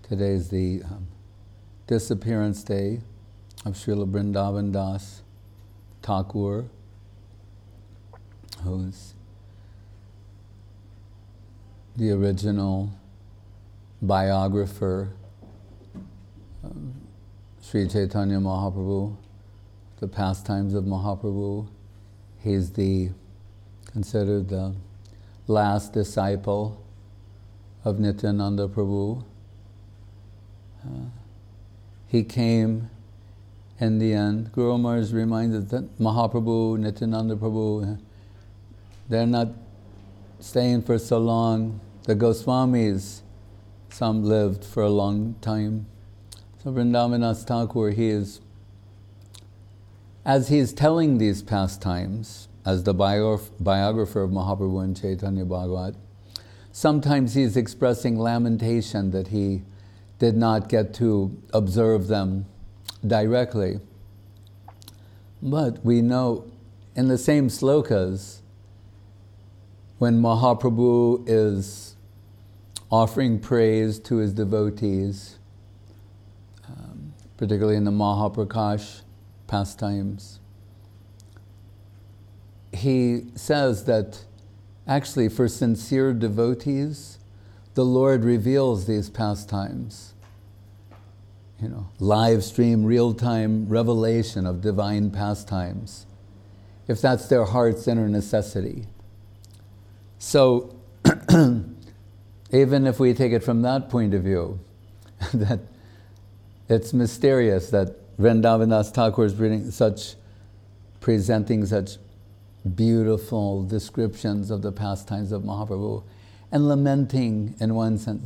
Today is the disappearance day of Srila Vrindavan Das Thakur, who's the original biographer of Sri Chaitanya Mahaprabhu, the pastimes of Mahaprabhu. He's considered the last disciple of Nityananda Prabhu. He came in the end. Guru Maharaj reminded that Mahaprabhu, Nityananda Prabhu, they're not staying for so long. The Goswamis, some lived for a long time. So Vrindavan Thakur, as he is telling these pastimes, as the biographer of Mahaprabhu in Chaitanya Bhagavat, sometimes he's expressing lamentation that he did not get to observe them directly. But we know in the same slokas, when Mahaprabhu is offering praise to his devotees, particularly in the Mahaprakash pastimes, he says that actually for sincere devotees, the Lord reveals these pastimes. Live stream, real-time revelation of divine pastimes, if that's their heart's inner necessity. So, even if we take it from that point of view, that it's mysterious that Vrindavan Das Thakur is presenting such beautiful descriptions of the pastimes of Mahaprabhu, and lamenting in one sense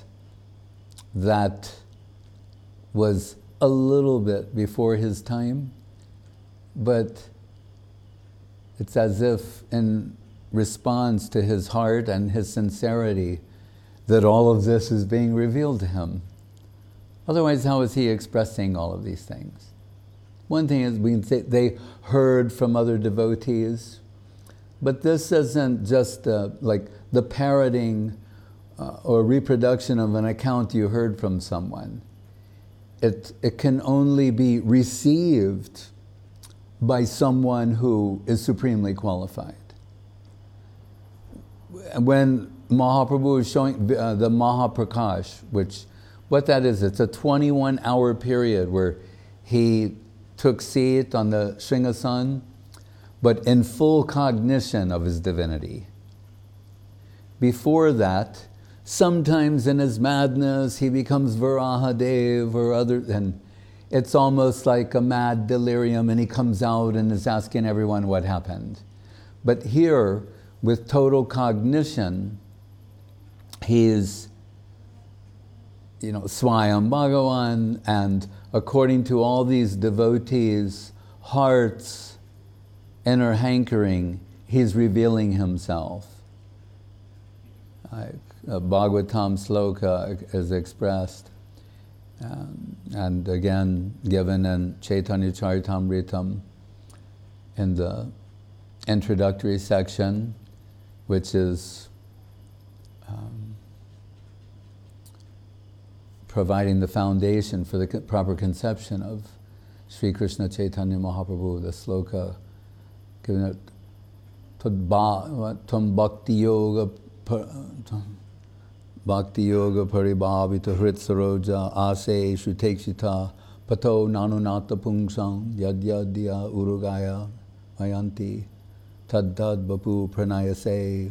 that was a little bit before his time, but it's as if in response to his heart and his sincerity that all of this is being revealed to him. Otherwise, how is he expressing all of these things? One thing is, we can say they heard from other devotees, but this isn't just like the parroting or reproduction of an account you heard from someone. It can only be received by someone who is supremely qualified. When Mahaprabhu is showing the Mahaprakash, what that is, it's a 21-hour period where he took seat on the Sringasan, but in full cognition of his divinity. Before that, sometimes in his madness, he becomes Varahadev or other, and it's almost like a mad delirium, and he comes out and is asking everyone what happened. But here, with total cognition, he is, Swayam Bhagavan, and according to all these devotees' hearts' inner hankering, he's revealing himself. Bhagavatam sloka is expressed, and again given in Chaitanya Charitamritam in the introductory section, which is providing the foundation for the proper conception of Sri Krishna Chaitanya Mahaprabhu. The sloka given it Tam Bhakti Yoga Paribhavita Hrit Saroja Ase Shrutekshita Pato Nanunata Pungsang Yadyadya Urugaya Mayanti Taddad Bapu Pranayase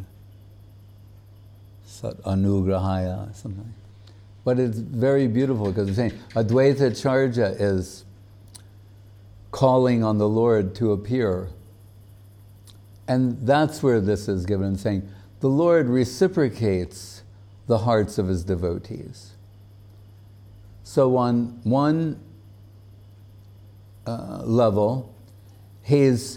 Sat Anugrahaya, something. But it's very beautiful because it's saying Advaita Charja is calling on the Lord to appear. And that's where this is given, saying the Lord reciprocates the hearts of his devotees. So on one level, he's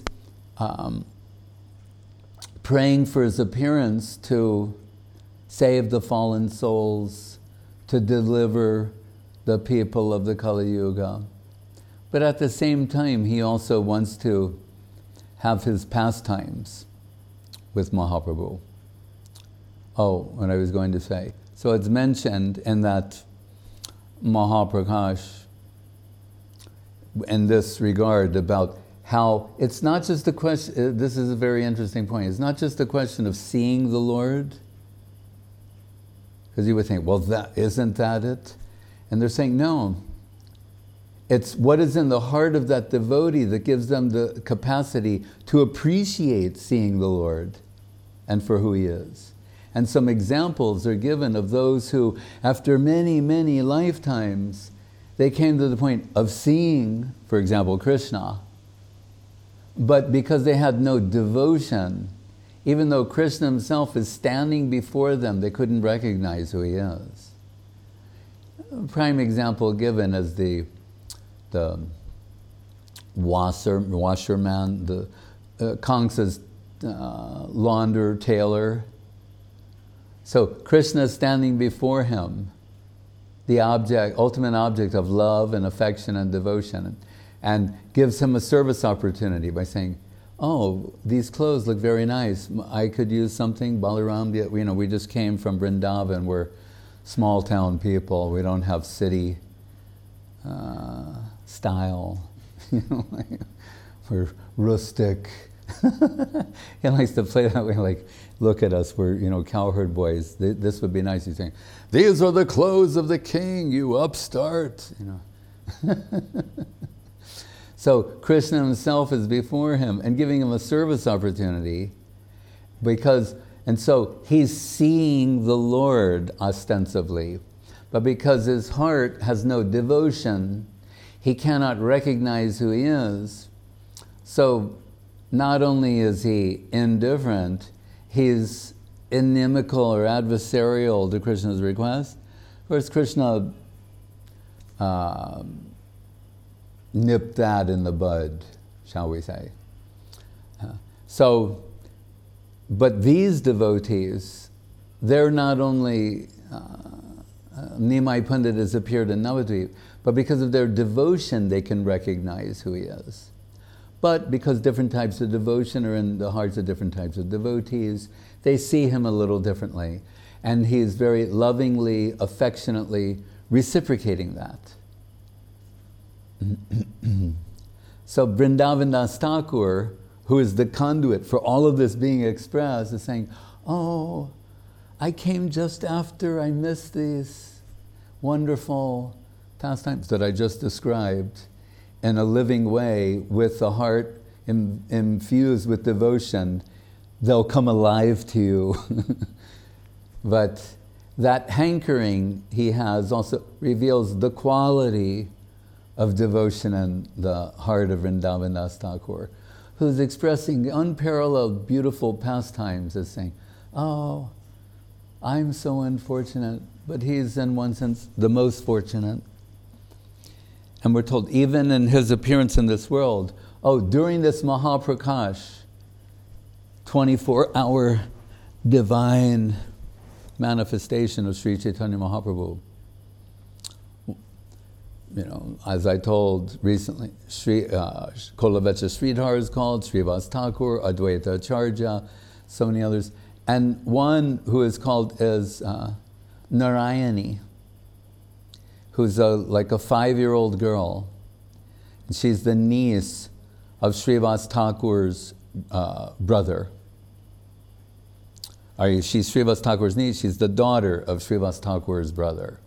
praying for his appearance to save the fallen souls, to deliver the people of the Kali Yuga. But at the same time, he also wants to have his pastimes with Mahaprabhu. Oh, what I was going to say. So it's mentioned in that Mahaprakash in this regard about how it's not just a question, this is a very interesting point, it's not just a question of seeing the Lord, because you would think, well, isn't that it? And they're saying, no. It's what is in the heart of that devotee that gives them the capacity to appreciate seeing the Lord and for who He is. And some examples are given of those who, after many, many lifetimes, they came to the point of seeing, for example, Krishna. But because they had no devotion, even though Krishna Himself is standing before them, they couldn't recognize who He is. A prime example given is the washerman, the Kamsa's launder, tailor. So Krishna is standing before him, the ultimate object of love and affection and devotion, and gives him a service opportunity by saying, oh, these clothes look very nice. I could use something. Balaram, we just came from Vrindavan. We're small town people. We don't have city style. We're rustic. He likes to play that way, like, look at us, we're cowherd boys. This would be nice. He's saying, these are the clothes of the king, you upstart. So Krishna Himself is before him and giving him a service opportunity, and so he's seeing the Lord ostensibly, but because his heart has no devotion, he cannot recognize who He is. So not only is he indifferent, he's inimical or adversarial to Krishna's request. Of course, Krishna nipped that in the bud, shall we say. But these devotees, they're not only, Nimai Pandit has appeared in Navadvip, but because of their devotion they can recognize who He is. But because different types of devotion are in the hearts of different types of devotees, they see Him a little differently. And He is very lovingly, affectionately reciprocating that. So Vrindavan Das Thakur, who is the conduit for all of this being expressed, is saying, oh, I came just after I missed these wonderful pastimes that I just described in a living way, with the heart infused with devotion. They'll come alive to you. But that hankering he has also reveals the quality of devotion in the heart of Vrindavan Das Thakur, who's expressing unparalleled beautiful pastimes as saying, oh, I'm so unfortunate, but he's in one sense the most fortunate. And we're told, even in his appearance in this world, during this Mahaprakash, 24-hour divine manifestation of Sri Chaitanya Mahaprabhu, as I told recently, Kolavecha Sridhar is called, Srivas Thakur, Advaita Acharya, so many others. And one who is called is Narayani, who's like a 5-year-old girl. And she's the niece of Srivas Thakur's brother. She's Srivas Thakur's niece, she's the daughter of Srivas Thakur's brother.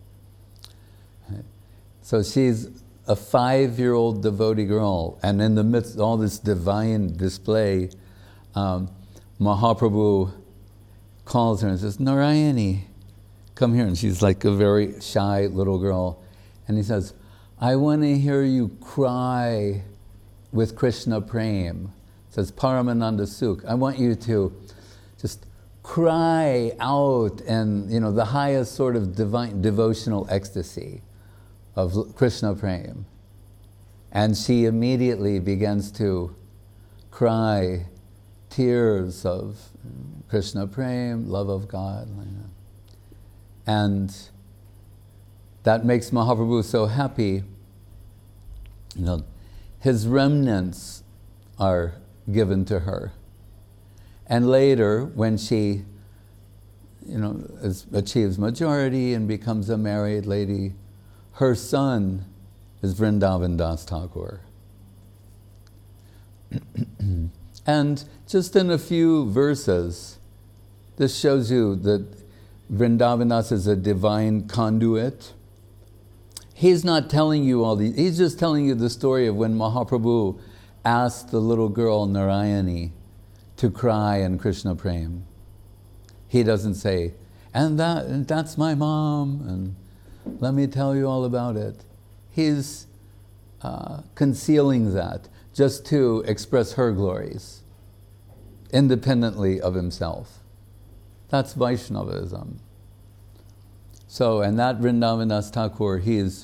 So she's a 5-year-old devotee girl, and in the midst of all this divine display, Mahaprabhu calls her and says, Narayani, come here. And she's like a very shy little girl. And he says, I want to hear you cry with Krishna Prem. It says, Paramananda Sukh. I want you to just cry out and, the highest sort of divine devotional ecstasy of Krishna Prem. And she immediately begins to cry tears of Krishna Prem, love of God. And that makes Mahaprabhu so happy. His remnants are given to her. And later, when she achieves majority and becomes a married lady, her son is Vrindavan Das Thakur. And just in a few verses, this shows you that Vrindavan Das is a divine conduit. He's not telling you all these, he's just telling you the story of when Mahaprabhu asked the little girl Narayani to cry in Krishna Prem. He doesn't say, and that's my mom, and let me tell you all about it. He's concealing that just to express her glories, independently of himself. That's Vaishnavism. So, and that Vrindavan Das Thakur, he is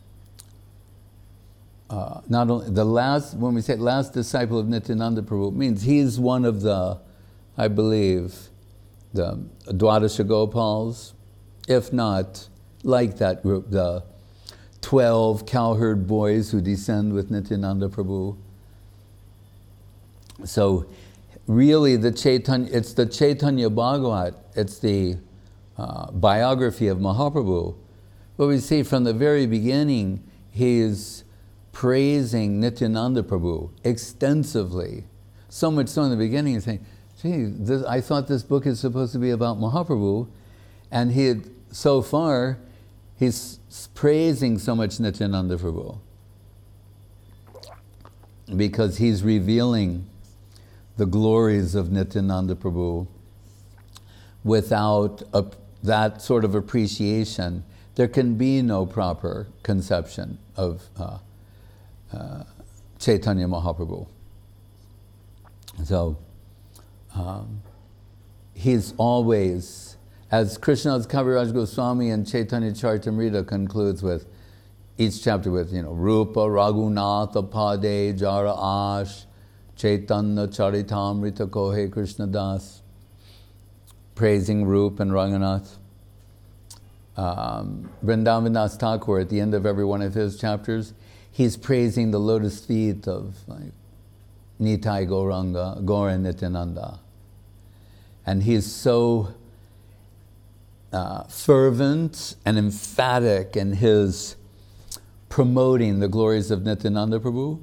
not only the last, when we say last disciple of Nityananda Prabhu, it means he's one of the, I believe, the Dwadasha Gopals, if not like that group, the 12 cowherd boys who descend with Nityananda Prabhu. So really it's the Chaitanya Bhagavat, it's the biography of Mahaprabhu. But we see from the very beginning, he's praising Nityananda Prabhu extensively. So much so in the beginning, he's saying, gee, I thought this book is supposed to be about Mahaprabhu, and so far, he's praising so much Nityananda Prabhu because he's revealing the glories of Nityananda Prabhu. Without that sort of appreciation, there can be no proper conception of Chaitanya Mahaprabhu. So, he's always, as Krishnadas Kaviraj Goswami and Chaitanya Charitamrita concludes with each chapter with, Rupa Raghunatha Pade Jara Ash Chaitanya Charitamrita Kohe Krishna Das, praising Rup and Raghunath. Vrindavan Das Thakur, at the end of every one of his chapters, he's praising the lotus feet of Nitai Gauranga, Gaura Nityananda. And he's so fervent and emphatic in his promoting the glories of Nityananda Prabhu.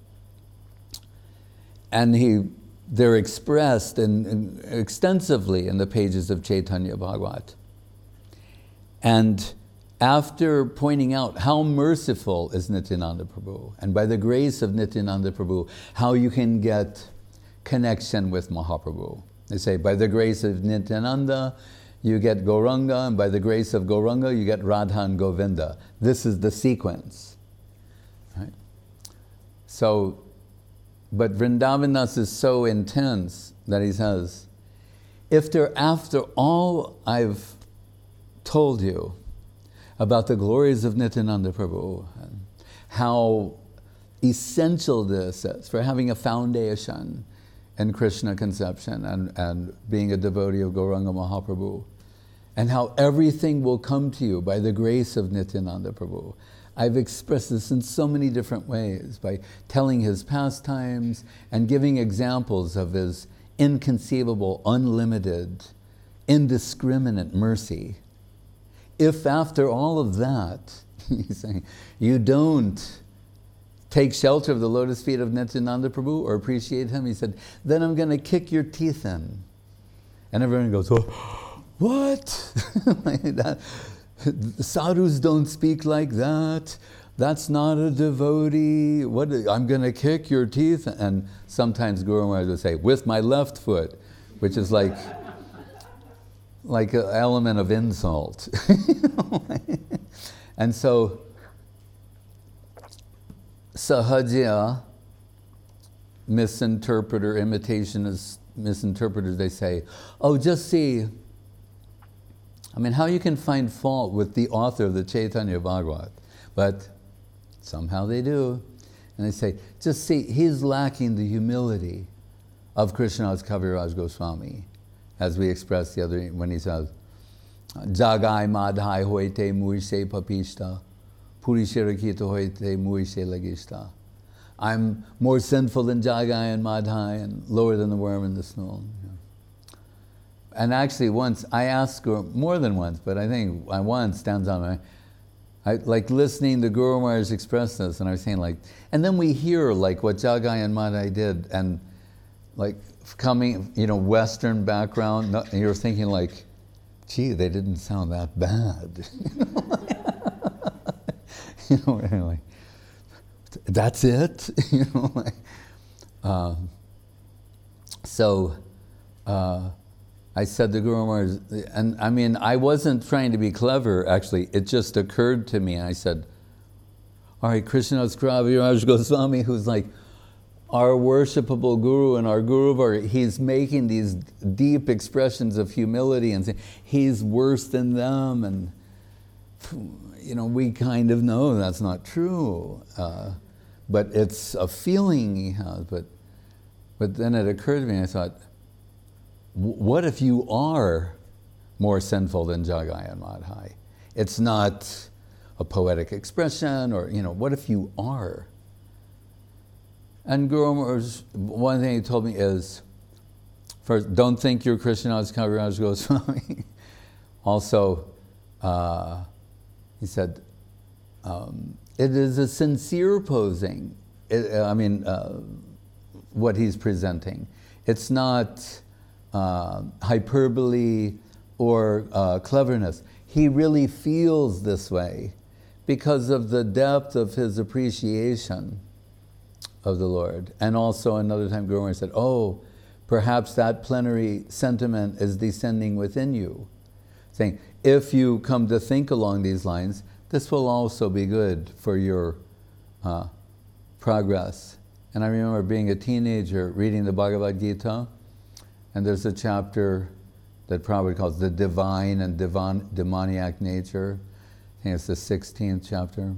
And they're expressed extensively in the pages of Chaitanya Bhagavat. And after pointing out how merciful is Nityananda Prabhu, and by the grace of Nityananda Prabhu, how you can get connection with Mahaprabhu. They say, by the grace of Nityananda, you get Gauranga, and by the grace of Gauranga, you get Radha and Govinda. This is the sequence. Right? So, but Vrindavan Das is so intense that he says, after all I've told you about the glories of Nityananda Prabhu, and how essential this is for having a foundation in Krishna conception and being a devotee of Gauranga Mahaprabhu, and how everything will come to you by the grace of Nityananda Prabhu. I've expressed this in so many different ways, by telling his pastimes and giving examples of his inconceivable, unlimited, indiscriminate mercy. If after all of that, he's saying, you don't take shelter of the lotus feet of Nityananda Prabhu or appreciate him, he said, then I'm going to kick your teeth in. And everyone goes, oh, what? Like that. Sadhus don't speak like that. That's not a devotee. What? I'm going to kick your teeth. And sometimes Guru Maharaj would say, with my left foot, which is like an element of insult. And so, Sahajya, misinterpreter, imitationist misinterpreters, they say, oh, just see, how you can find fault with the author of the Chaitanya Bhagavat, but somehow they do. And they say, just see, he's lacking the humility of Krishnadas Kaviraj Goswami, as we expressed the other, when he says, Jagai madhai hoite muise papishta, purishirakita hoite muise lagishta. I'm more sinful than Jagai and Madhai and lower than the worm in the snow. And actually once, I asked her, more than once, but I think once stands on my, I like listening to Guru Maharaj express this, and I was saying like, and then we hear like what Jagai and Madhai did, and like coming, Western background, and you're thinking like, gee, they didn't sound that bad. Anyway, that's it. So I said to Guru Maharaj, and I mean, I wasn't trying to be clever, actually. It just occurred to me, and I said, all right, Krishnadas Kaviraj Goswami, who's like our worshipable guru and our guru, he's making these deep expressions of humility and saying he's worse than them, and we kind of know that's not true, but it's a feeling he has. But then it occurred to me, I thought, what if you are more sinful than Jagai and Madhai? It's not a poetic expression, or what if you are? And Guru Maharaj, one thing he told me is, first, don't think you're Krishnadas Kaviraj Goswami. Also, he said, it is a sincere posing. What he's presenting. It's not hyperbole or cleverness. He really feels this way because of the depth of his appreciation of the Lord. And also another time Guru Maharaj said, oh, perhaps that plenary sentiment is descending within you. Saying, if you come to think along these lines, this will also be good for your progress. And I remember being a teenager reading the Bhagavad Gita, and there's a chapter that Prabhupada calls the divine and demoniac nature. I think it's the 16th chapter.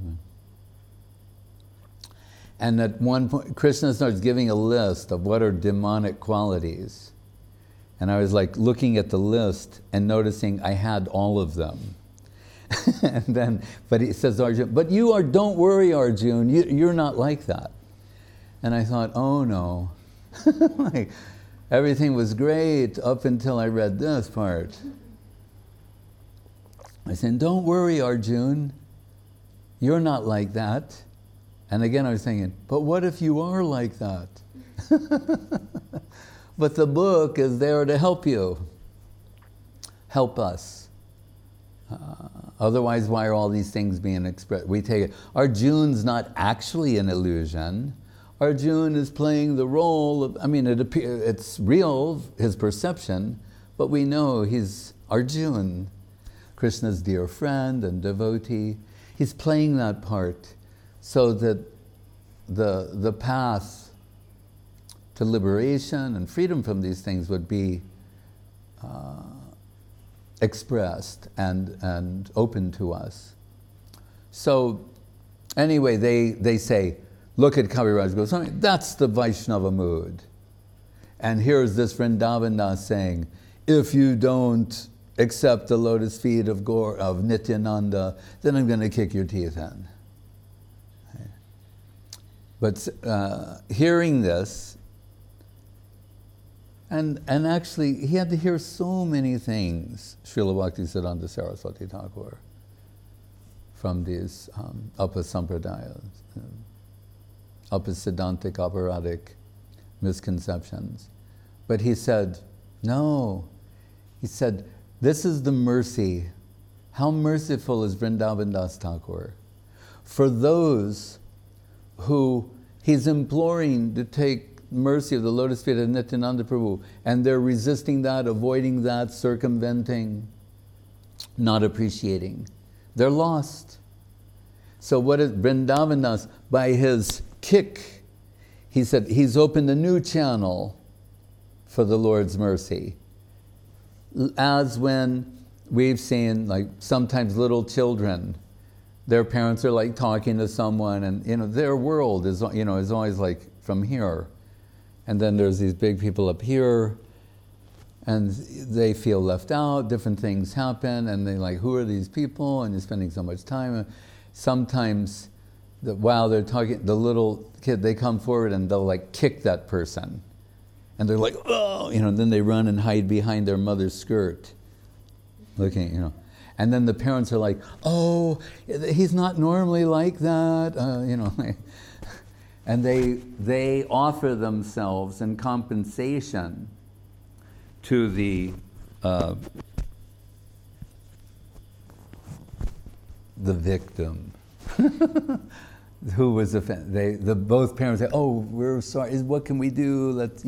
And at one point, Krishna starts giving a list of what are demonic qualities. And I was like looking at the list and noticing I had all of them. But he says, Arjun, but don't worry, Arjun, you're not like that. And I thought, oh no, like, everything was great up until I read this part. I said, don't worry, Arjun, you're not like that. And again I was thinking, but what if you are like that? But the book is there to help you, help us. Otherwise, why are all these things being expressed? We take it, Arjun's not actually an illusion. Arjun is playing the role of, it's real, his perception, but we know he's Arjun, Krishna's dear friend and devotee. He's playing that part so that the path to liberation and freedom from these things would be expressed and open to us. So anyway, they say, look at Kaviraj Goswami, that's the Vaishnava mood. And here's this Vrindavan Das saying, if you don't accept the lotus feet of Nityananda, then I'm going to kick your teeth in. But hearing this, and actually he had to hear so many things, Srila Bhaktisiddhanta Saraswati Thakur, from these Upasampradayas. Upasiddhantic, operatic misconceptions. But he said, no. He said, this is the mercy. How merciful is Vrindavan Das Thakur for those who he's imploring to take mercy of the lotus feet of Nityananda Prabhu, and they're resisting that, avoiding that, circumventing, not appreciating. They're lost. So what is Vrindavan Das, by his kick, he said he's opened a new channel for the Lord's mercy. As when we've seen, like, sometimes little children, their parents are like talking to someone, and their world is always like from here, and then there's these big people up here, and they feel left out. Different things happen, and they like, who are these people? And you're spending so much time. Sometimes, while they're talking, the little kid, they come forward and they'll like kick that person. And they're like, oh, then they run and hide behind their mother's skirt. Looking, And then the parents are like, oh, he's not normally like that, and they offer themselves in compensation to the victim who was offended. Both parents say, oh, we're sorry, what can we do? Let's,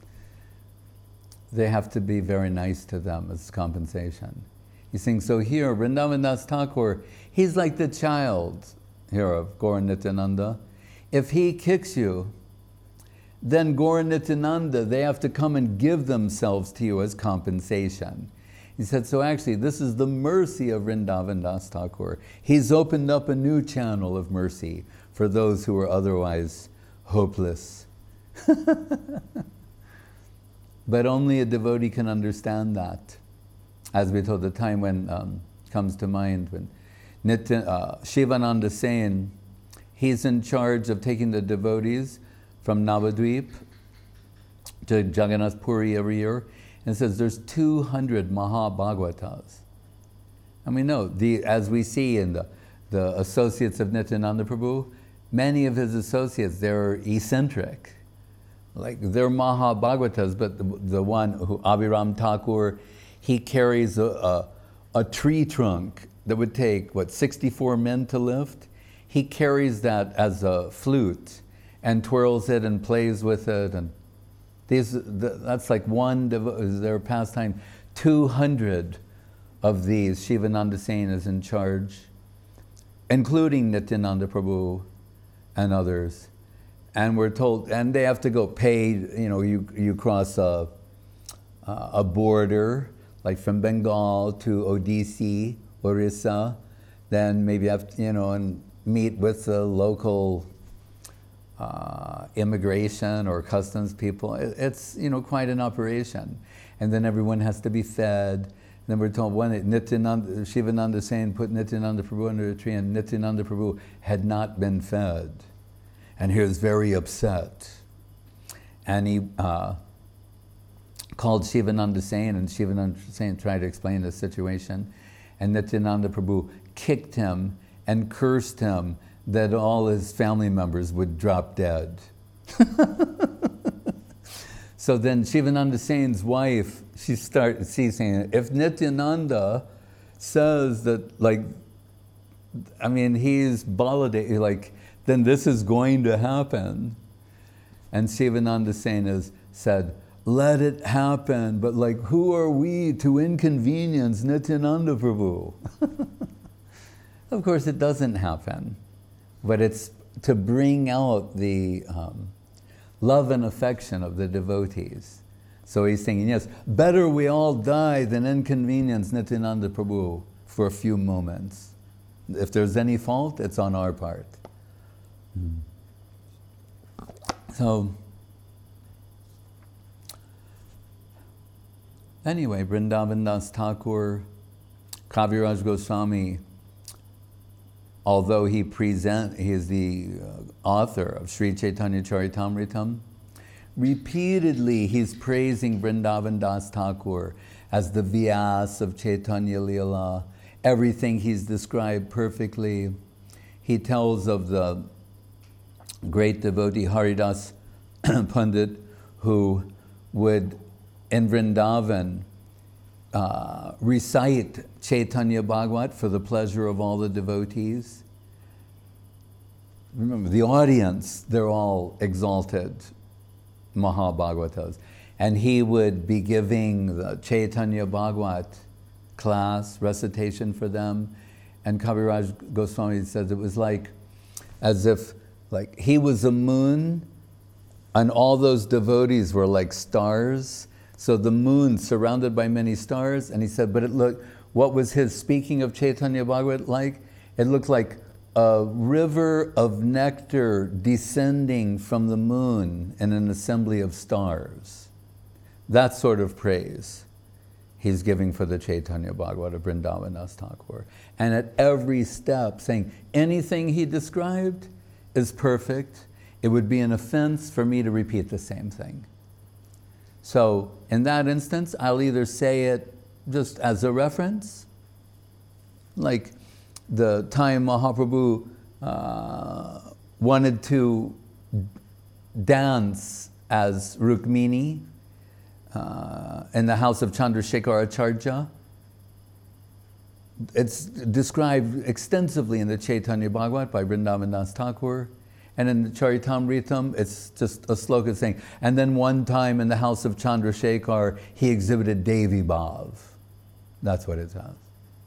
they have to be very nice to them as compensation. You think, so here, Vrindavan Das Thakur, he's like the child here of Gaura Nityananda. If he kicks you, then Gaura Nityananda, they have to come and give themselves to you as compensation. He said, so actually, this is the mercy of Vrindavan Das Thakur. He's opened up a new channel of mercy for those who are otherwise hopeless. But only a devotee can understand that. As we told, the time when comes to mind when Shivananda Sen, he's in charge of taking the devotees from Navadvip to Jagannath Puri every year, and says there's 200 Mahabhagavatas. And we know, as we see in the associates of Nityananda Prabhu, many of his associates, they're eccentric. Like, they're Mahabhagavatas, but the one who, Abhiram Thakur, he carries a tree trunk that would take, 64 men to lift? He carries that as a flute and twirls it and plays with it. And that's like their pastime. 200 of these, Shivananda Sen is in charge, including Nityananda Prabhu and others. And we're told, and they have to go pay, you cross a border, like from Bengal to Odissi, Orissa, then maybe have to, and meet with the local immigration or customs people. It's, quite an operation. And then everyone has to be fed. Then we're told Shivananda Sen put Nityananda Prabhu under a tree, and Nityananda Prabhu had not been fed. And he was very upset. And he called Shivananda Sen, and Shivananda Sen tried to explain the situation. And Nityananda Prabhu kicked him and cursed him that all his family members would drop dead. So then Shivananda Sen's wife, she's saying, if Nityananda says that, he's Baladev, then this is going to happen. And Shivananda Sen said, let it happen, but who are we to inconvenience Nityananda Prabhu? Of course, it doesn't happen, but it's to bring out the love and affection of the devotees. So he's thinking, yes, better we all die than inconvenience Nityananda Prabhu for a few moments. If there's any fault, it's on our part. So, anyway, Vrindavan Das Thakur, Kaviraj Goswami, although he is the author of Sri Chaitanya Charitamritam, repeatedly he's praising Vrindavan Das Thakur as the Vyas of Chaitanya Leela. Everything he's described perfectly. He tells of the great devotee Haridas Pandit, who would, in Vrindavan, recite Chaitanya Bhagavat for the pleasure of all the devotees. Remember, the audience, they're all exalted Mahabhagavatas. And he would be giving the Chaitanya Bhagavat class, recitation for them. And Kaviraj Goswami says it was as if he was a moon and all those devotees were like stars. So the moon surrounded by many stars. And he said, but what was his speaking of Chaitanya Bhagavat like? It looked like a river of nectar descending from the moon in an assembly of stars. That sort of praise he's giving for the Chaitanya Bhagavat of Vrindavan Das Thakur. And at every step saying anything he described is perfect. It would be an offense for me to repeat the same thing. So in that instance, I'll either say it just as a reference, Like the time Mahaprabhu wanted to dance as Rukmini in the house of Chandrasekhar Acharya. It's described extensively in the Chaitanya Bhagavat by Vrindavan Das Thakur. And in the Charitamritam, it's just a sloka saying, and then one time in the house of Chandrasekhar, he exhibited Devi Bhav. That's what it says.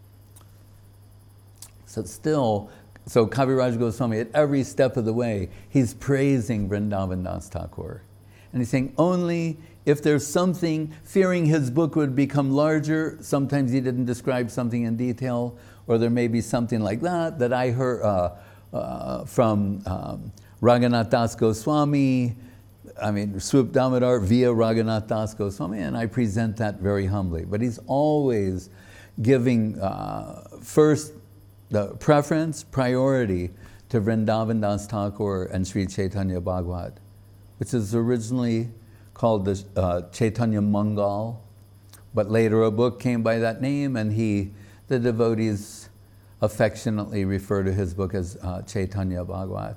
So Kaviraj Goswami, at every step of the way, he's praising Vrindavan Das Thakur. And he's saying, only if there's something, fearing his book would become larger, sometimes he didn't describe something in detail, or there may be something like that I heard from Raghunath Das Goswami, Swarup Damodar via Raghunath Das Goswami, and I present that very humbly. But he's always giving first the preference, priority to Vrindavan Das Thakur and Sri Chaitanya Bhagavat, which is originally called the Chaitanya Mangal, but later a book came by that name, and the devotees affectionately refer to his book as Chaitanya Bhagavat.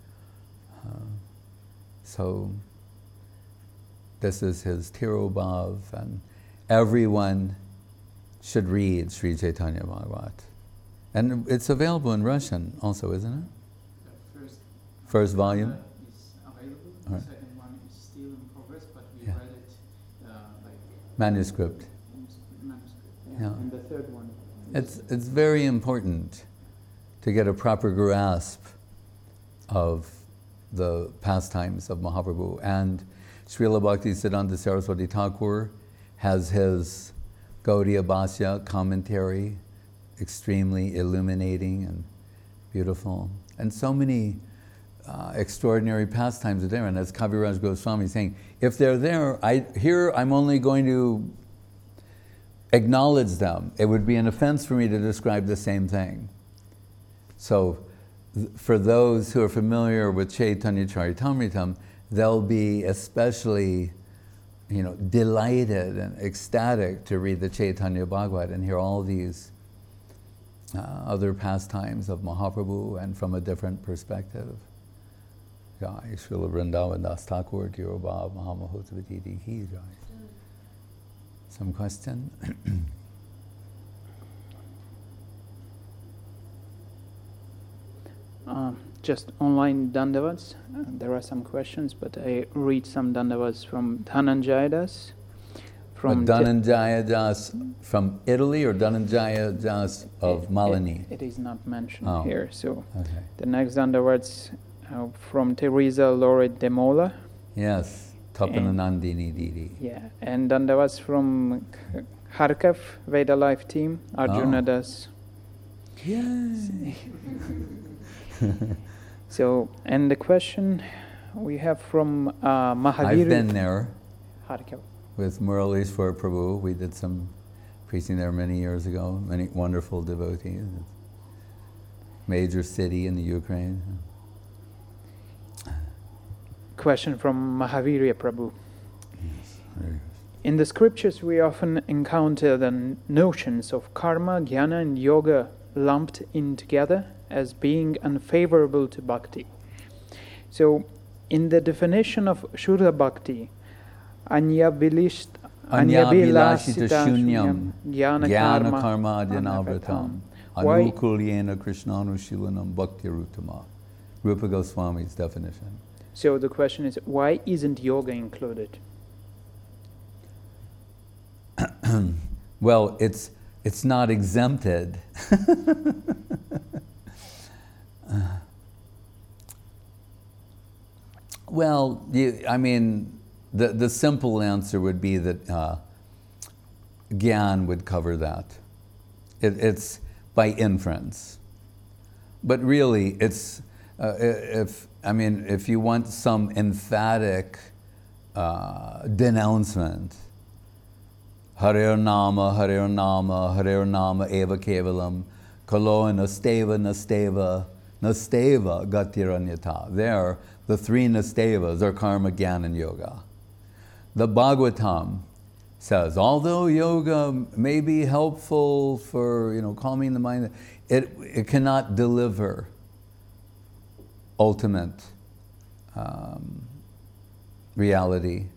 So this is his Tirobhav, and everyone should read Sri Chaitanya Bhagavat. And it's available in Russian also, isn't it? The first volume is available. The second one is still in progress, but we read it manuscript. Yeah. And the third one. It's very important to get a proper grasp of the pastimes of Mahaprabhu. And Srila Bhaktisiddhanta Saraswati Thakur has his Gaudiya Bhashya commentary, extremely illuminating and beautiful. And so many extraordinary pastimes are there. And as Kaviraj Goswami is saying, if they're there, I'm only going to acknowledge them. It would be an offense for me to describe the same thing. So for those who are familiar with Chaitanya Charitamritam, they'll be especially delighted and ecstatic to read the Chaitanya Bhagavat and hear all these other pastimes of Mahaprabhu and from a different perspective. Jai Srila Vrindavan Das Thakur Tirobhav Mahamahotavati Ki Jai. Some question? Just online Dandavats. There are some questions, but I read some Dandavats from Dhananjaya Das. Dhananjaya Das from Italy or Dhananjaya Das of Malini? It is not mentioned here. So okay. The next Dandavats from Teresa Loret de Mola. Yes, Tapananandini Didi. Yeah, and Dandavats from Kharkiv Veda Life team, Arjuna Das. Yay! So, and the question we have from Mahavir. I've been there. Kharkiv. With Muralishwar Prabhu. We did some preaching there many years ago. Many wonderful devotees. Major city in the Ukraine. Question from Mahavirya Prabhu. Yes, very good. In the scriptures, we often encounter the notions of karma, jnana, and yoga lumped in together as being unfavorable to bhakti. So, in the definition of Shuddha Bhakti, Anyabhilasita shunyam jnana karma adyanavratam anukulyena krishnanushilanam bhakti rutama. Rupa Goswami's definition. So the question is, why isn't yoga included? Well, it's not exempted. Well, the simple answer would be that Gyan would cover that. It's by inference. But really, it's if you want some emphatic denouncement, Harer Nama, Harer Nama, Harer Nama Eva Kevalam, Kalo Nasteva, Nasteva, Nasteva Gatiranyata. There, the three Nastavas are karma, jnana, and yoga. The Bhagavatam says, although yoga may be helpful for calming the mind, it cannot deliver ultimate reality.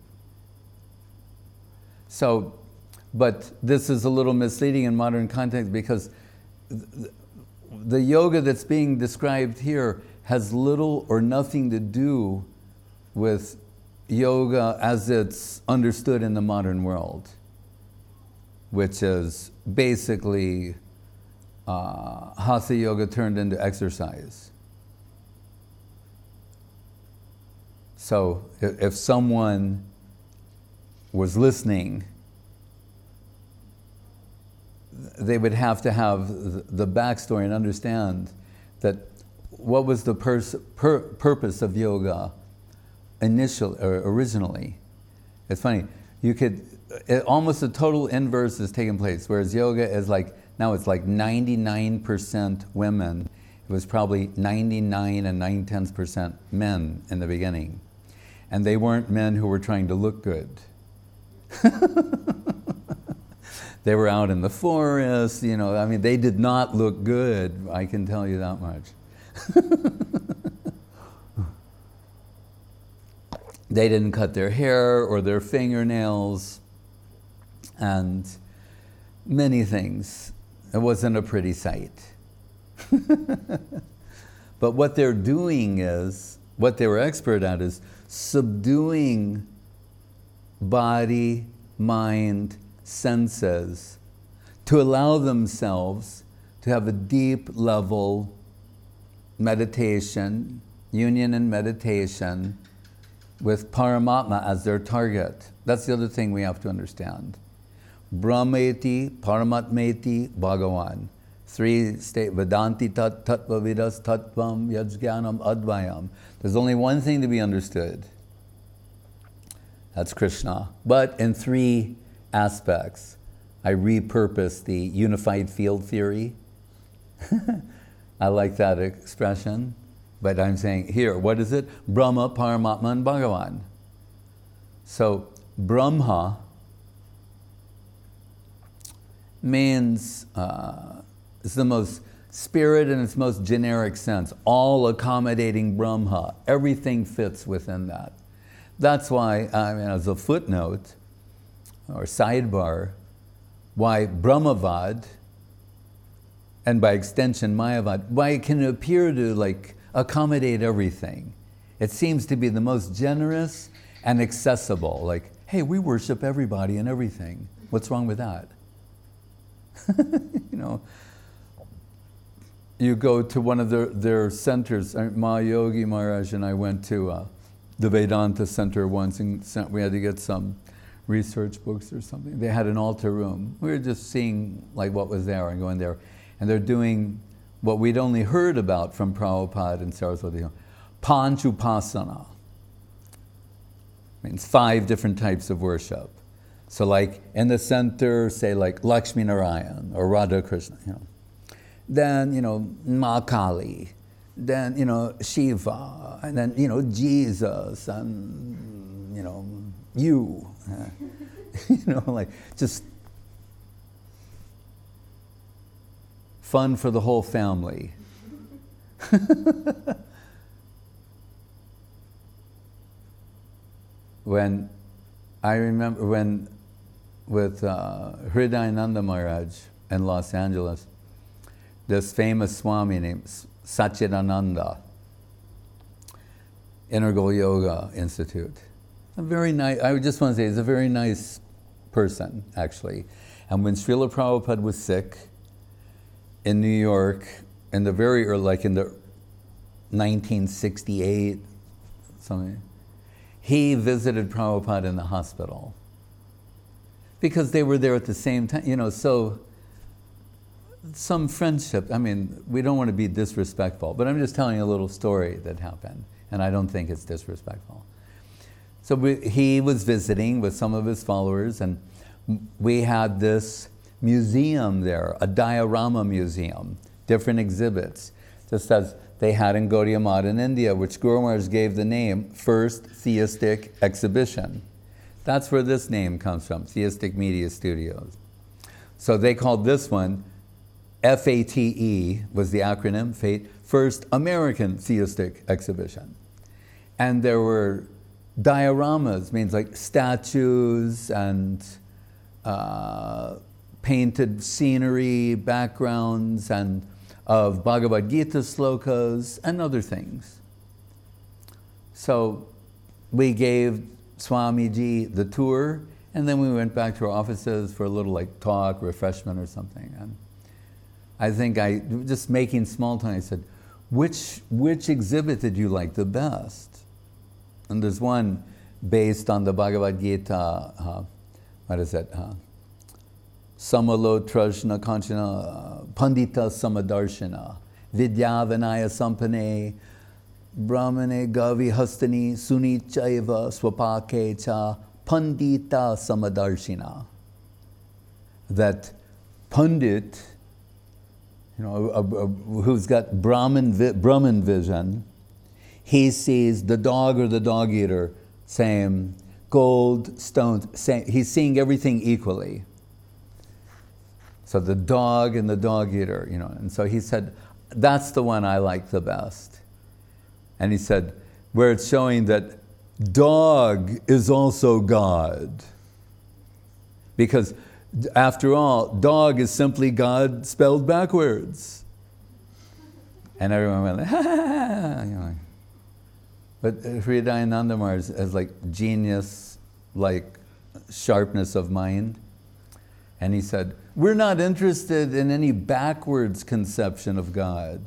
So, but this is a little misleading in modern context because the yoga that's being described here has little or nothing to do with yoga as it's understood in the modern world, which is basically hatha yoga turned into exercise. So if someone was listening, they would have to have the backstory and understand that what was the purpose of yoga originally. It's funny, almost a total inverse is taking place, whereas yoga is now it's 99% women. It was probably 99 and 9/10% men in the beginning. And they weren't men who were trying to look good. They were out in the forest, they did not look good, I can tell you that much. They didn't cut their hair or their fingernails and many things. It wasn't a pretty sight. But what they're doing is, what they were expert at is subduing body, mind, senses to allow themselves to have a deep level meditation, union and meditation with Paramatma as their target. That's the other thing we have to understand. Brahmeti, Paramatmeti, Bhagavan. 3 state, Vedanti tat tattva vidas tattvam yajnanam advayam. There's only one thing to be understood. That's Krishna. But in 3 aspects. I repurposed the unified field theory. I like that expression. But I'm saying here, what is it? Brahma, Paramatma, and Bhagavan. So Brahma means it's the most spirit in its most generic sense, all accommodating Brahma. Everything fits within that. That's why, as a footnote or sidebar, why Brahmavad, and by extension Mayavad, why it can appear to accommodate everything. It seems to be the most generous and accessible. Hey, we worship everybody and everything. What's wrong with that? You go to one of their centers. Mahayogi Maharaj and I went to the Vedanta Center once, and we had to get some research books or something. They had an altar room. We were just seeing what was there and going there. And they're doing what we'd only heard about from Prabhupada and Saraswati, Panchupasana. Means 5 different types of worship. So in the center, say Lakshmi Narayan or Radha Krishna, Then, Ma Kali. Then, Shiva. And then, Jesus. And, you. Just fun for the whole family. I remember with Hridayananda Maharaj in Los Angeles, this famous Swami named Satchidananda, Integral Yoga Institute. A very nice, I just want to say, he's a very nice person, actually. And when Srila Prabhupada was sick in New York, in the very early, in the 1968, something, he visited Prabhupada in the hospital. Because they were there at the same time, so some friendship. We don't want to be disrespectful, but I'm just telling you a little story that happened, and I don't think it's disrespectful. So he was visiting with some of his followers, and we had this museum there, a diorama museum, different exhibits, just as they had in Gaudiya Math in India, which Guru Maharaj gave the name First Theistic Exhibition. That's where this name comes from, Theistic Media Studios. So they called this one FATE, was the acronym, FATE, First American Theistic Exhibition. And there were dioramas, means like statues and painted scenery, backgrounds, and of Bhagavad Gita slokas and other things. So we gave Swamiji the tour, and then we went back to our offices for a little like talk, refreshment or something. And I think just making small talk, I said, which exhibit did you like the best? And there's one based on the Bhagavad Gita, what is it? Samalo Trajna Kanchana Pandita Samadarshana Vidya Vinaya Sampane Brahmane Gavi Hastani Suni Chaiva Swapake Cha Pandita Samadarshina. That Pandit, who's got Brahman vision, he sees the dog or the dog eater, same, gold, stones, same. He's seeing everything equally. So the dog and the dog eater, and so he said, that's the one I like the best. And he said, where it's showing that dog is also God. Because after all, dog is simply God spelled backwards. And everyone went, ha ha ha. But Hridayananda Maharaj has like genius, like sharpness of mind. And he said, we're not interested in any backwards conception of God.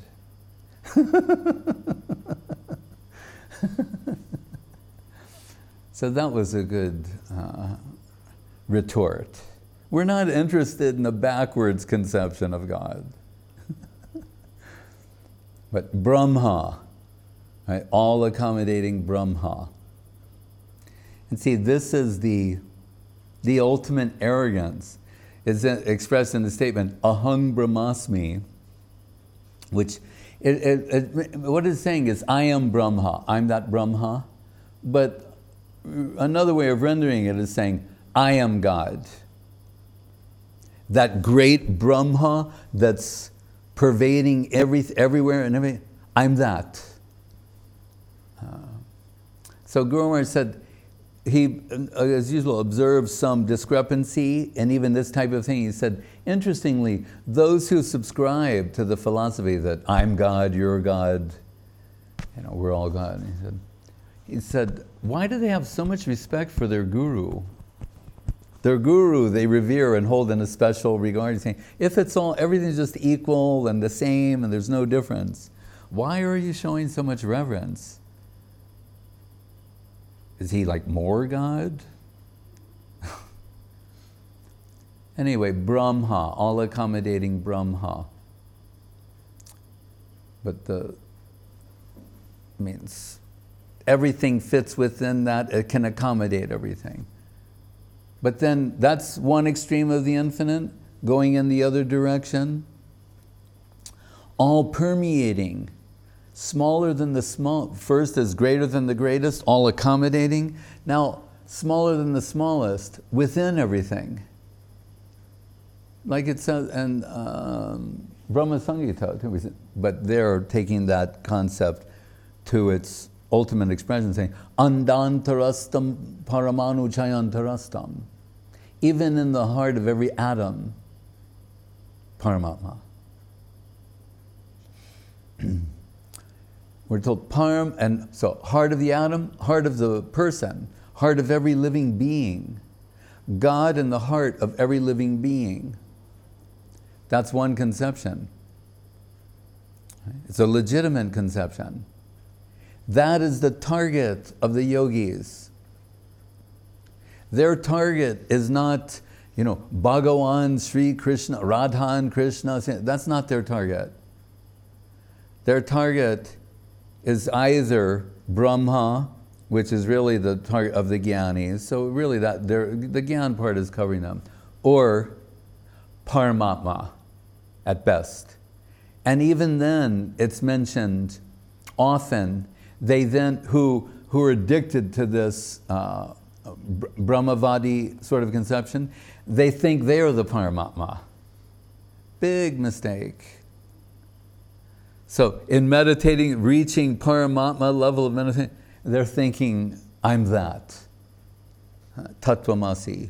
So that was a good retort. We're not interested in a backwards conception of God. But Brahma, right? All accommodating Brahma. And see, this is the ultimate arrogance. Is expressed in the statement, Aham Brahmasmi, which what it's saying is, I am Brahma, I'm that Brahma. But another way of rendering it is saying, I am God. That great Brahma that's pervading everywhere and everything, I'm that. So Guru Maharaj said, he, as usual, observed some discrepancy and even this type of thing. He said, interestingly, those who subscribe to the philosophy that I'm God, you're God, we're all God. He said, why do they have so much respect for their guru? Their guru they revere and hold in a special regard. He's saying, if it's all, everything's just equal and the same and there's no difference, why are you showing so much reverence? Is he like more God? Anyway, Brahma, all accommodating Brahma. But means everything fits within that, it can accommodate everything. But then that's one extreme of the infinite, going in the other direction. All permeating. Smaller than the small, first is greater than the greatest, all accommodating. Now, smaller than the smallest, within everything. Like it says, and Brahma Samhita, but they're taking that concept to its ultimate expression, saying, Andantarastam paramanu chayantarastam. Even in the heart of every atom, Paramatma. We're told param, and so heart of the atom, heart of the person, heart of every living being. God in the heart of every living being. That's one conception. It's a legitimate conception. That is the target of the yogis. Their target is not, Bhagavan, Sri Krishna, Radhan Krishna. That's not their target. Their target is either Brahma, which is really the target of the Gyanis, so really the Gyan part is covering them, or Paramatma at best. And even then, it's mentioned often, they then, who are addicted to this Brahmavadi sort of conception, they think they're the Paramatma. Big mistake. So in meditating, reaching Paramatma level of meditation, they're thinking, I'm that. Tattvamasi.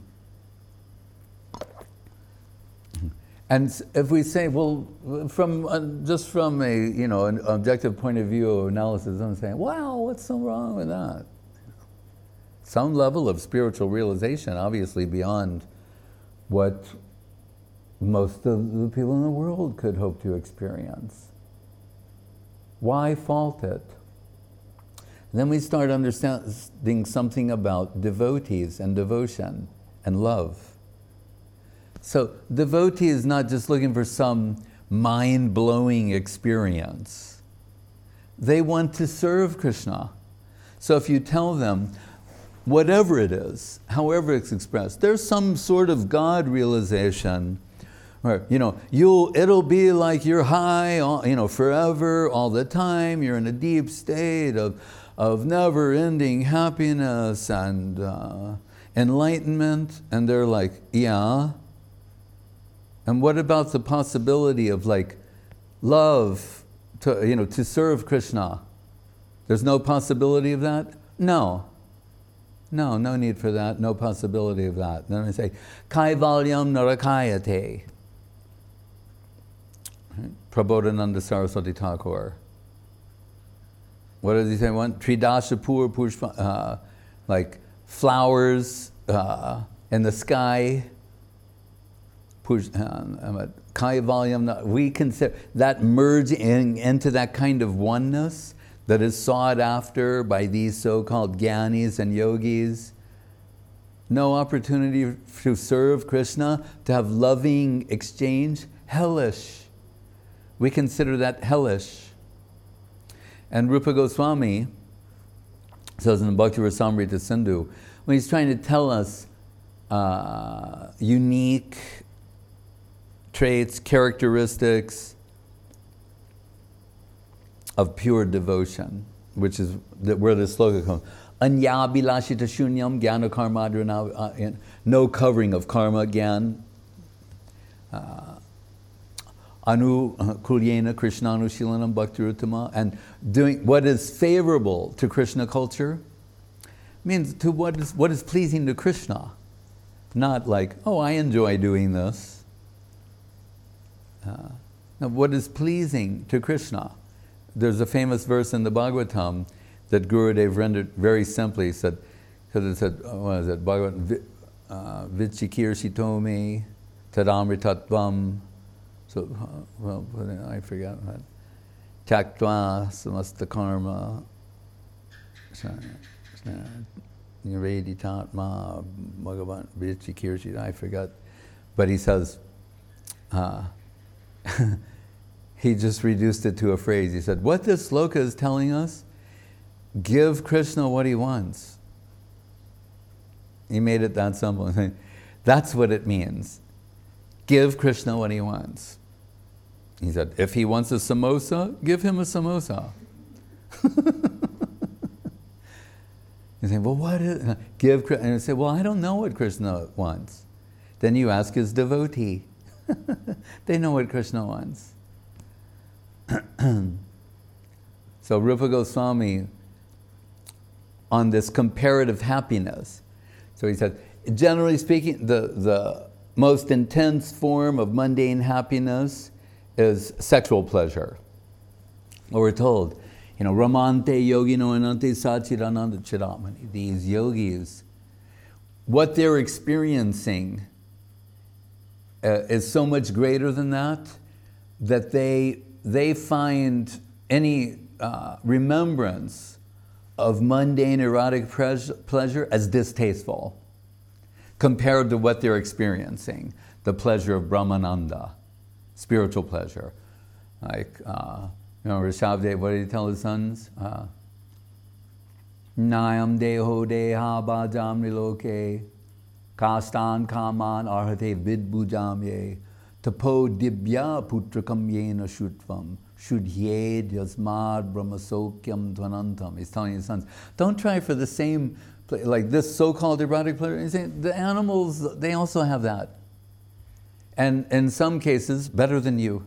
And if we say, well, just from a an objective point of view of analysis, I'm saying, wow, what's so wrong with that? Some level of spiritual realization, obviously beyond what most of the people in the world could hope to experience. Why fault it? Then we start understanding something about devotees and devotion and love. So devotee is not just looking for some mind-blowing experience. They want to serve Krishna. So if you tell them, whatever it is, however it's expressed, there's some sort of God realization, or it'll be like you're high, forever, all the time. You're in a deep state of never-ending happiness and enlightenment, and they're like, yeah. And what about the possibility of love to serve Krishna? There's no possibility of that? No need for that, no possibility of that. Then I say, Kaivalyam narakayate. Prabodhananda Saraswati Thakur. What does he say? Tridashapur pushpa, like flowers in the sky. Kaivalyam. We consider that merging into that kind of oneness that is sought after by these so-called jnanis and yogis. No opportunity to serve Krishna, to have loving exchange, hellish. We consider that hellish. And Rupa Goswami says in the Bhakti Rasamrita Sindhu, when he's trying to tell us unique traits, characteristics of pure devotion, which is where the sloka comes. Anyabhilashita shunyam jnana karmadrina, no covering of karma, jnana. Anu kulyena krishnanu shilanam bhaktiruttama, and doing what is favorable to Krishna culture means to what is pleasing to Krishna. Not like, oh, I enjoy doing this. Now, what is pleasing to Krishna? There's a famous verse in the Bhagavatam that Gurudev rendered very simply. He said, because it said, what is it? Bhagavatam, Vichikirshitome tadamritatvam. So, well, I forgot that. Taktva samasta karma nireditatma bhagavan vichikirshit. I forgot. But he says, he just reduced it to a phrase. He said, what this sloka is telling us, give Krishna what he wants. He made it that simple. That's what it means. Give Krishna what he wants. He said, if he wants a samosa, give him a samosa. You say, well, what is, give Krishna, and you say, well, I don't know what Krishna wants. Then you ask his devotee. They know what Krishna wants. So Rupa Goswami, on this comparative happiness, so he said, generally speaking, the most intense form of mundane happiness is sexual pleasure. Well, we're told, Ramante yogino anante sachidananda chiramani. These yogis, what they're experiencing is so much greater than that they find any remembrance of mundane erotic pleasure as distasteful compared to what they're experiencing, the pleasure of Brahmananda, spiritual pleasure. Like, Rishabdev, what did he tell his sons? Nayam deho deha bhajam niloke kastan kaman arhate vidbujam ye tapo dibya putrakam yena shutvam Shudhyed yasmad brahmasokyam dvanantam. He's telling his sons, don't try for the same, like this so-called erotic pleasure. He's saying, the animals, they also have that. And in some cases, better than you.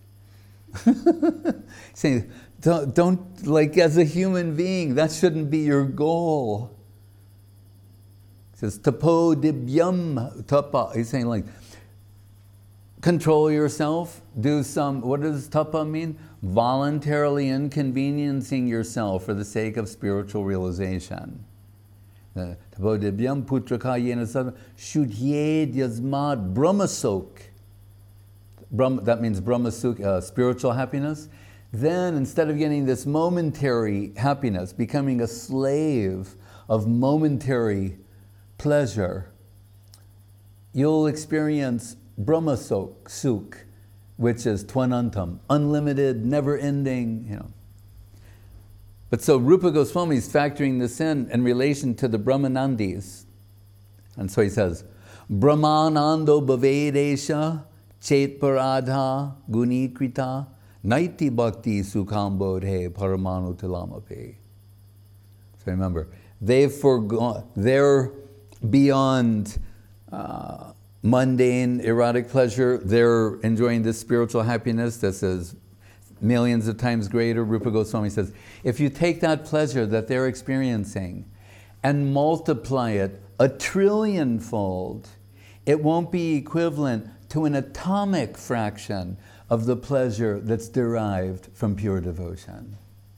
Saying, don't, like as a human being, that shouldn't be your goal. He says, tapo dibyam tapa. He's saying like, control yourself, do some, what does tapa mean? Voluntarily inconveniencing yourself for the sake of spiritual realization. Tapo dibyam putraka yena sada shudhyed yasmad brahmasok. That means brahmasuk, spiritual happiness. Then instead of getting this momentary happiness, becoming a slave of momentary pleasure, you'll experience brahmasuk, which is tvanantam, unlimited, never-ending, But so Rupa Goswami is factoring this in relation to the Brahmanandis. And so he says, Brahmanando bhavedesha chet paradha gunikrita naiti bhakti sukham bodhe paramanu tilamape. So remember, they're beyond mundane, erotic pleasure. They're enjoying this spiritual happiness that is millions of times greater. Rupa Goswami says, if you take that pleasure that they're experiencing and multiply it 1 trillion-fold, it won't be equivalent to an atomic fraction of the pleasure that's derived from pure devotion.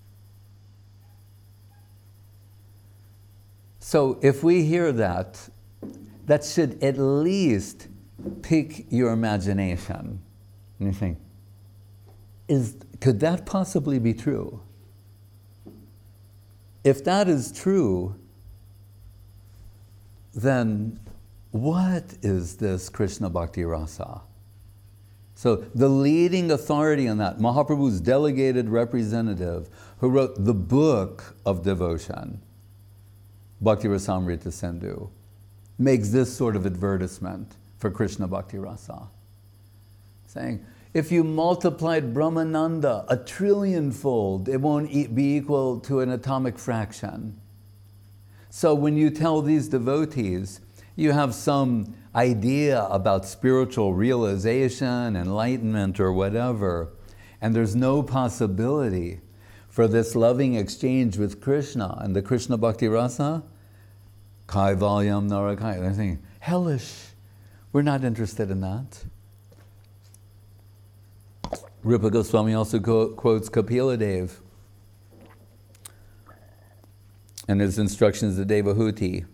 So if we hear that, that should at least pique your imagination. And you think, could that possibly be true? If that is true, then what is this Krishna Bhakti Rasa? So the leading authority on that, Mahaprabhu's delegated representative, who wrote the book of devotion, Bhakti Rasamrita Sindhu, makes this sort of advertisement for Krishna Bhakti Rasa, saying, if you multiplied Brahmananda 1 trillion-fold, it won't be equal to an atomic fraction. So when you tell these devotees, you have some idea about spiritual realization, enlightenment, or whatever, and there's no possibility for this loving exchange with Krishna and the Krishna Bhakti Rasa, Kaivalyam Narakai. They're thinking, hellish, we're not interested in that. Rupa Goswami also quotes Kapila Dev and his instructions to Devahuti,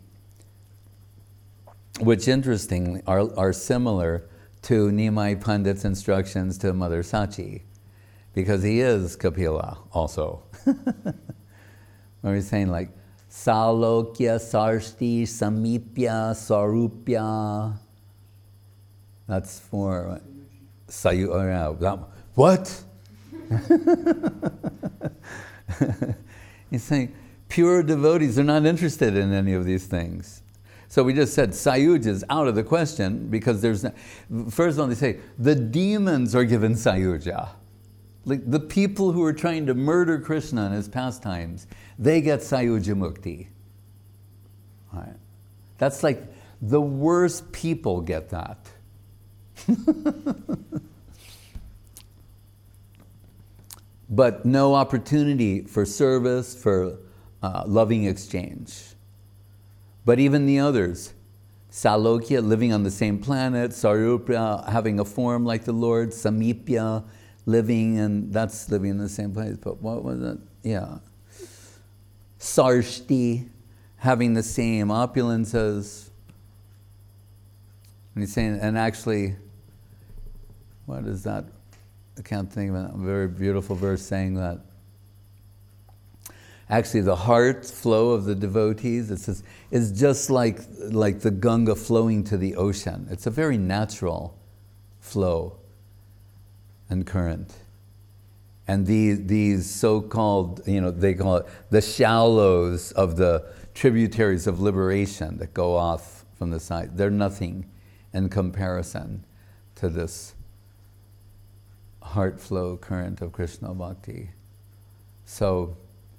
which interestingly are similar to Nimai Pandit's instructions to Mother Sachi, because he is Kapila also. Where he's saying like, Salokya Sarsti Samipya Sarupya. That's for what? He's saying pure devotees are not interested in any of these things. So we just said Sayuj is out of the question because there's no, first of all they say the demons are given Sayuja. Like the people who are trying to murder Krishna in his pastimes, they get Sayuja Mukti. Right. That's like the worst people get that. But no opportunity for service, for loving exchange. But even the others, Salokya, living on the same planet, Sarupya, having a form like the Lord, Samipya, living in the same place. But what was it? Yeah. Sarshti, having the same opulences. And he's saying, and actually, what is that? I can't think of a very beautiful verse saying that. Actually, the heart flow of the devotees, it says, is just like the Ganga flowing to the ocean. It's a very natural flow and current. And these so-called, they call it the shallows of the tributaries of liberation that go off from the side. They're nothing in comparison to this heart flow current of Krishna Bhakti. So,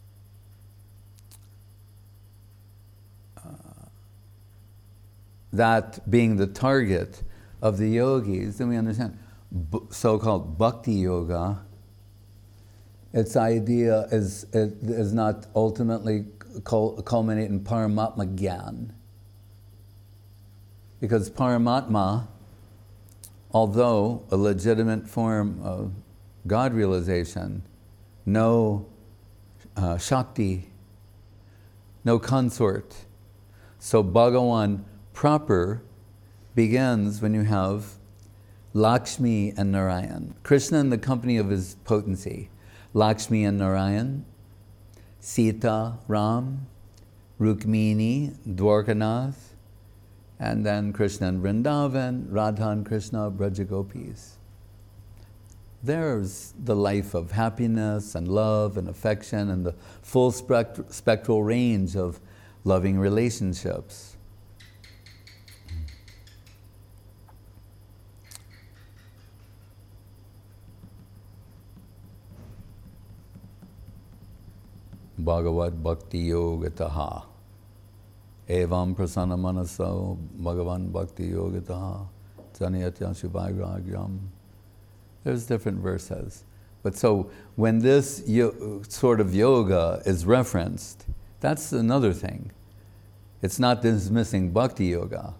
that being the target of the yogis, then we understand so-called Bhakti Yoga, its idea is not ultimately culminate in Paramatma Gyan. Because Paramatma, although a legitimate form of God realization, no Shakti, no consort. So Bhagavan proper begins when you have Lakshmi and Narayan. Krishna in the company of his potency. Lakshmi and Narayan, Sita, Ram, Rukmini, Dwarkanath, and then Krishna and Vrindavan, Radha and Krishna, Brajagopis. There's the life of happiness and love and affection and the full spectral range of loving relationships. Bhagavad Bhakti Yogataha. Evam Prasanna Manaso Bhagavan Bhakti Yogataha. Janayatya Shubhaigragyam. There's different verses. But so when this sort of yoga is referenced, that's another thing. It's not dismissing Bhakti Yoga,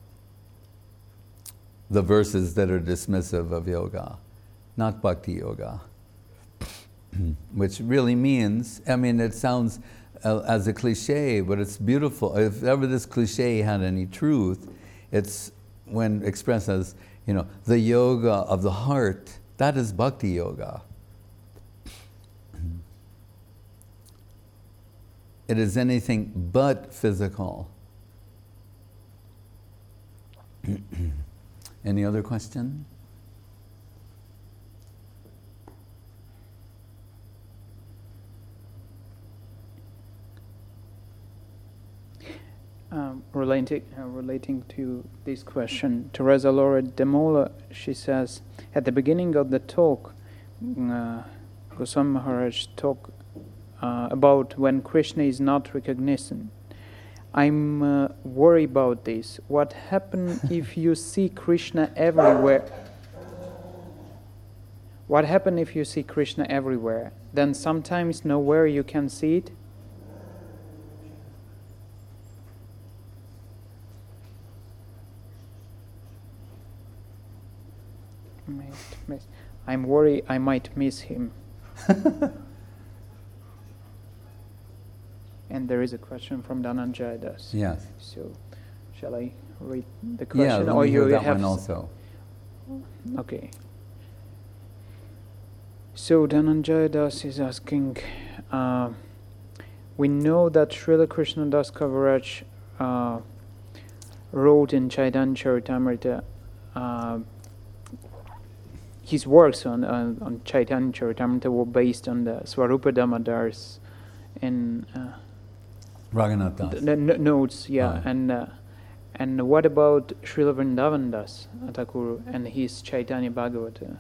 the verses that are dismissive of yoga, not Bhakti Yoga. Which really means, I mean, it sounds as a cliche, but it's beautiful. If ever this cliche had any truth, it's when expressed as, the yoga of the heart, that is Bhakti Yoga. It is anything but physical. Any other question? Relating to this question, Teresa Laura Demola, she says, at the beginning of the talk, Goswami Maharaj talked about when Krishna is not recognized. I'm worried about this. What happens if you see Krishna everywhere? What happens if you see Krishna everywhere? Then sometimes nowhere you can see it? I'm worried I might miss him. And there is a question from Dhananjaya Das. Yes. So, shall I read the question? Yeah, let me hear that one also. Okay. So Dhananjaya Das is asking, we know that Srila Krishna Das Kaviraj wrote in Chaitanya Charitamrita, his works on Chaitanya Charitamrita were based on the Swarupa Damodar's in Raghunath Das. The notes, yeah. Right. And what about Srila Vrindavan Das Thakur and his Chaitanya Bhagavata?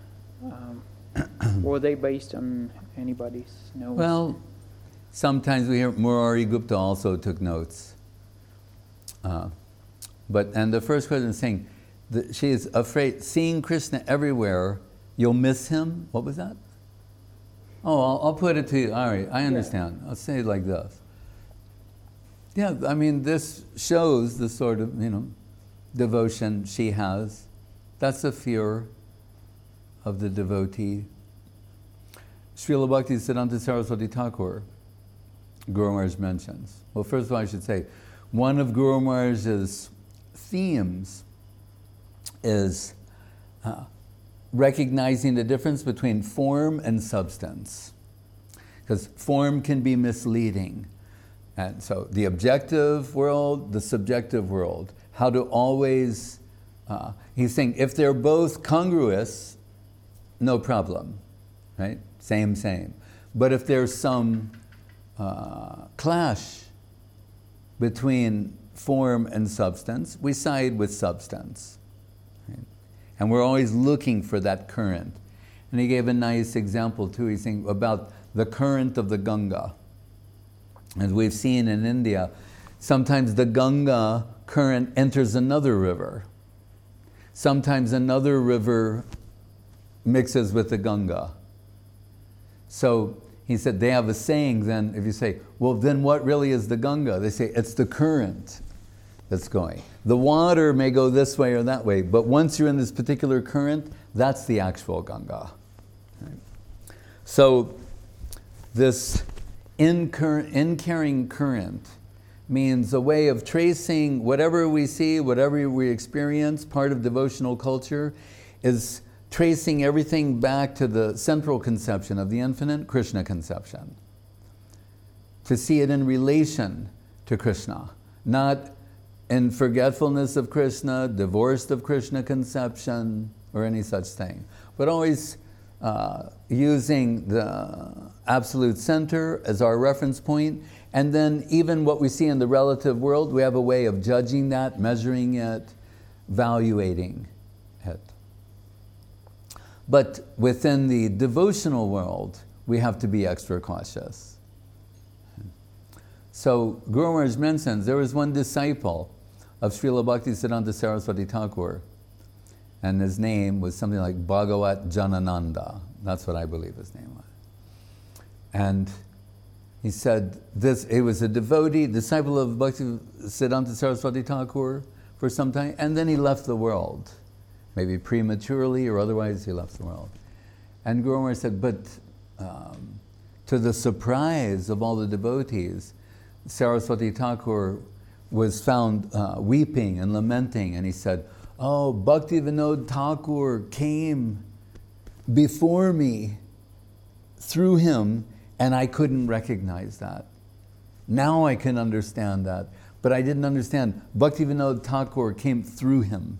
Were they based on anybody's notes? Well, sometimes we hear Murari Gupta also took notes. And the first question is saying, she is afraid, seeing Krishna everywhere, you'll miss him? What was that? Oh, I'll put it to you. All right, I understand. Yeah. I'll say it like this. Yeah, I mean, this shows the sort of, devotion she has. That's the fear of the devotee. Srila Bhakti Siddhanta Saraswati Thakur, Guru Maharaj mentions. Well, first of all, I should say, one of Guru Maharaj's themes is recognizing the difference between form and substance. Because form can be misleading. And so the objective world, the subjective world, how to always, he's saying, if they're both congruous, no problem, right? Same. But if there's some clash between form and substance, we side with substance. Right? And we're always looking for that current. And he gave a nice example too. He's saying about the current of the Ganga. As we've seen in India, sometimes the Ganga current enters another river. Sometimes another river mixes with the Ganga. So he said they have a saying then, if you say, well, then what really is the Ganga? They say, it's the current that's going. The water may go this way or that way, but once you're in this particular current, that's the actual Ganga. Right? So this in-carrying current means a way of tracing whatever we see, whatever we experience. Part of devotional culture is tracing everything back to the central conception of the infinite, Krishna conception. To see it in relation to Krishna, not in forgetfulness of Krishna, divorced of Krishna conception, or any such thing, but always using the absolute center as our reference point. And then even what we see in the relative world, we have a way of judging that, measuring it, evaluating it. But within the devotional world, we have to be extra cautious. So Guru Maharaj mentions there was one disciple of Srila Bhaktisiddhanta Saraswati Thakur, and his name was something like Bhagavat Janananda. That's what I believe his name was. And he said he was a devotee, disciple of Bhaktisiddhanta Saraswati Thakur for some time, and then he left the world. Maybe prematurely or otherwise he left the world. And Guru Maharaj said, but to the surprise of all the devotees, Saraswati Thakur was found weeping and lamenting, and he said, oh, Bhakti Vinod Thakur came before me through him, and I couldn't recognize that. Now I can understand that, but I didn't understand. Bhakti Vinod Thakur came through him.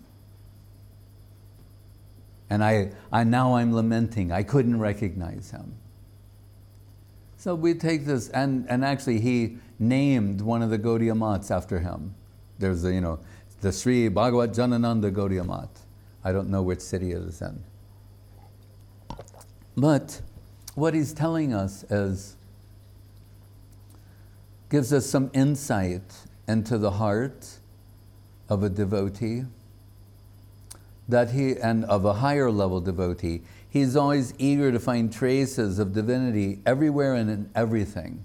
And now I'm lamenting. I couldn't recognize him. So we take this, and actually he named one of the Gaudiya Maths after him. There's the Sri Bhagavat Janananda Gaudiya Math. I don't know which city it is in. But what he's telling us gives us some insight into the heart of a devotee, and of a higher level devotee. He's always eager to find traces of divinity everywhere and in everything.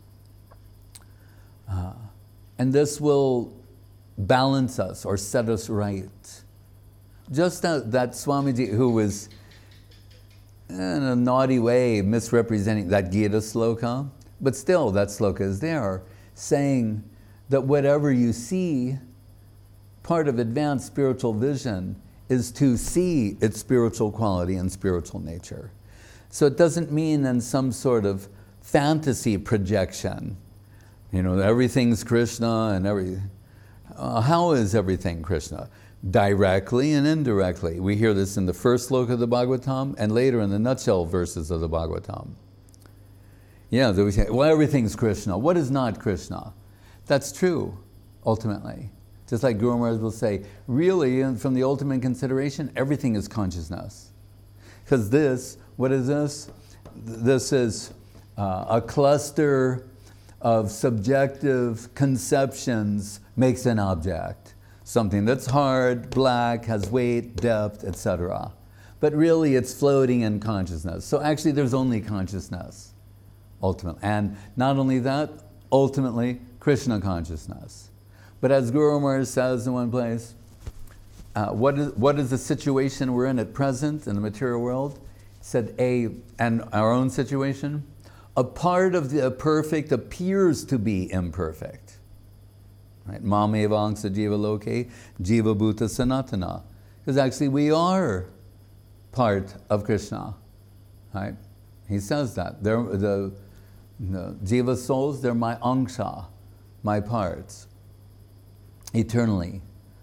And this will balance us or set us right. Just that Swamiji, who was in a naughty way misrepresenting that Gita sloka, but still that sloka is there, saying that whatever you see, part of advanced spiritual vision is to see its spiritual quality and spiritual nature. So it doesn't mean in some sort of fantasy projection, everything's Krishna and everything. How is everything Krishna? Directly and indirectly. We hear this in the first sloka of the Bhagavatam and later in the nutshell verses of the Bhagavatam. Yeah, we say, well, everything's Krishna. What is not Krishna? That's true, ultimately. Just like Guru Maharaj will say, really, from the ultimate consideration, everything is consciousness. Because what is this? This is a cluster of subjective conceptions makes an object. Something that's hard, black, has weight, depth, etc. But really it's floating in consciousness. So actually there's only consciousness, ultimately. And not only that, ultimately Krishna consciousness. But as Guru Maharaj says in one place, what is the situation we're in at present in the material world? He said, and our own situation, a part of the perfect appears to be imperfect. Right? Mameva angsa jiva loke, jiva bhuta sanatana. Because actually we are part of Krishna. Right? He says that. The jiva souls, they're my angsha, my parts, eternally.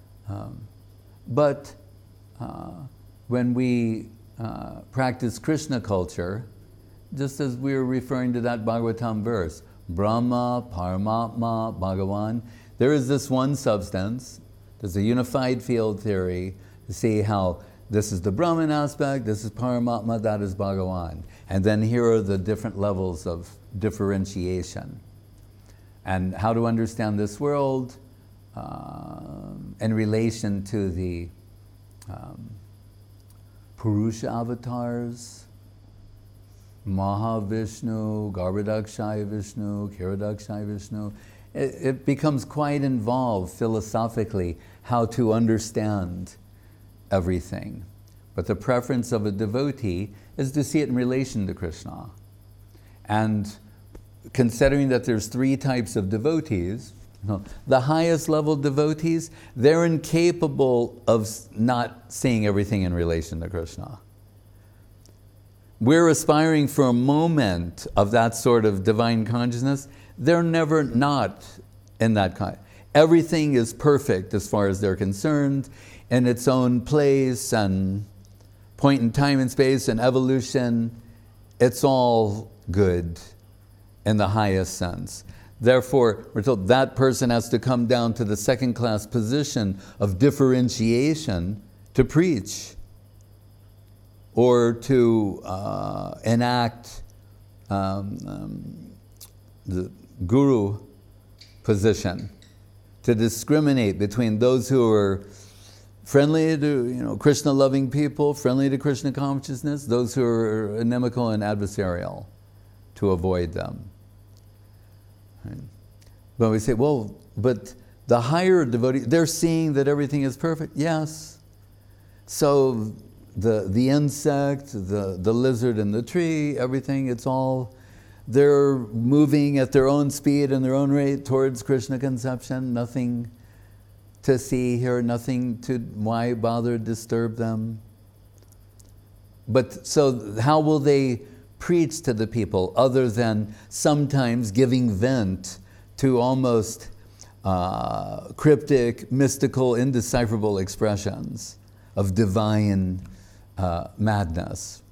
But when we practice Krishna culture, just as we were referring to that Bhagavatam verse, Brahma, Paramatma, Bhagavan, there is this one substance. There's a unified field theory to see how this is the Brahman aspect, this is Paramatma, that is Bhagavan. And then here are the different levels of differentiation. And how to understand this world in relation to the Purusha avatars, Mahavishnu, Garbhodakshaya Vishnu, Kiradakshaya Vishnu. It becomes quite involved philosophically how to understand everything. But the preference of a devotee is to see it in relation to Krishna. And considering that there's 3 types of devotees, the highest level devotees, they're incapable of not seeing everything in relation to Krishna. We're aspiring for a moment of that sort of divine consciousness. They're never not in that kind. Everything is perfect as far as they're concerned, in its own place and point in time and space and evolution. It's all good in the highest sense. Therefore, we're told that person has to come down to the second-class position of differentiation to preach or to enact the guru position, to discriminate between those who are friendly to Krishna-loving people, friendly to Krishna consciousness, those who are inimical and adversarial, to avoid them. Right. But we say, well, but the higher devotees, they're seeing that everything is perfect. Yes. So the insect, the lizard and the tree, everything, it's all, they're moving at their own speed and their own rate towards Krishna conception. Nothing to see here, nothing to, why bother disturb them? But so how will they preach to the people other than sometimes giving vent to almost cryptic, mystical, indecipherable expressions of divine madness?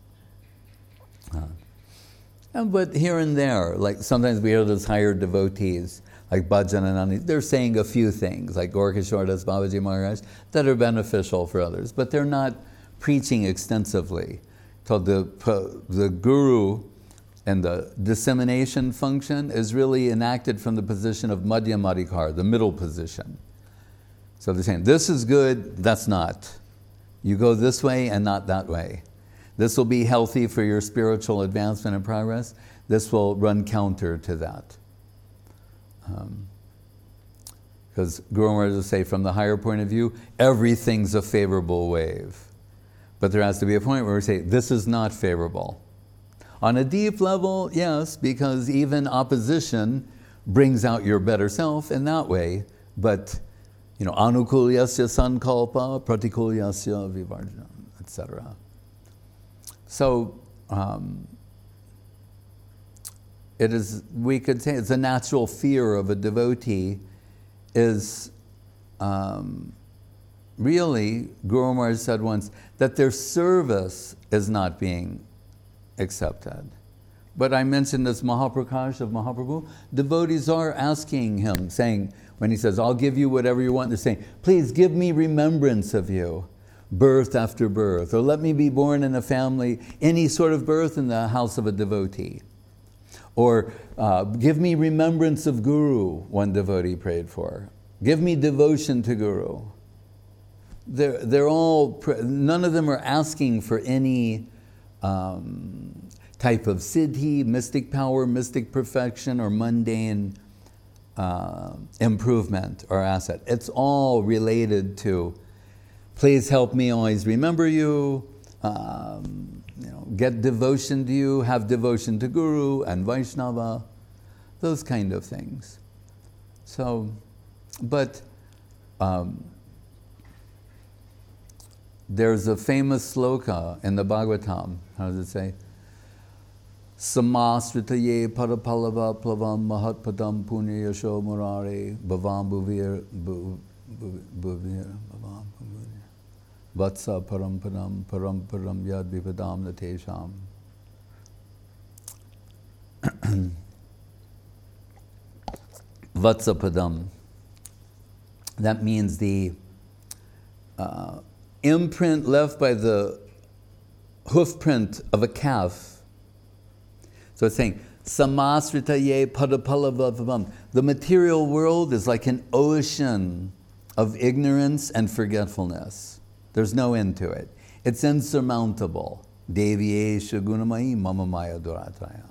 But here and there, like sometimes we hear those higher devotees, like Bhajan and Ani, they're saying a few things, like Gaurkishore Das Babaji Maharaj, that are beneficial for others, but they're not preaching extensively. So the guru and the dissemination function is really enacted from the position of Madhyamadikar, the middle position. So they're saying, this is good, that's not. You go this way and not that way. This will be healthy for your spiritual advancement and progress. This will run counter to that. Because Guru Maharaj will say, from the higher point of view, everything's a favorable wave. But there has to be a point where we say, this is not favorable. On a deep level, yes, because even opposition brings out your better self in that way. But, anukulyasya sankalpa, pratikulyasya vivarjana, etc. So, it is, we could say, it's a natural fear of a devotee is really, Guru Maharaj said once, that their service is not being accepted. But I mentioned this Mahaprakash of Mahaprabhu. Devotees are asking him, saying, when he says, I'll give you whatever you want, they're saying, please give me remembrance of you, birth after birth, or let me be born in a family, any sort of birth in the house of a devotee. Or give me remembrance of Guru, one devotee prayed for. Give me devotion to Guru. They're all, none of them are asking for any type of siddhi, mystic power, mystic perfection, or mundane improvement or asset. It's all related to, please help me always remember you, get devotion to you, have devotion to Guru and Vaishnava, those kind of things. So, but there's a famous sloka in the Bhagavatam. How does it say? Samasritaye parapalava plavam mahatpadam punya yasho murare bhavam bhuvir bhavam bhuvir vatsa paramparam yad vipadam natesham. Vatsapadam. That means the imprint left by the hoof print of a calf. So it's saying, Samasritaye padapalavavam. The material world is like an ocean of ignorance and forgetfulness. There's no end to it. It's insurmountable. Devyesha gunamai mama maya durataya.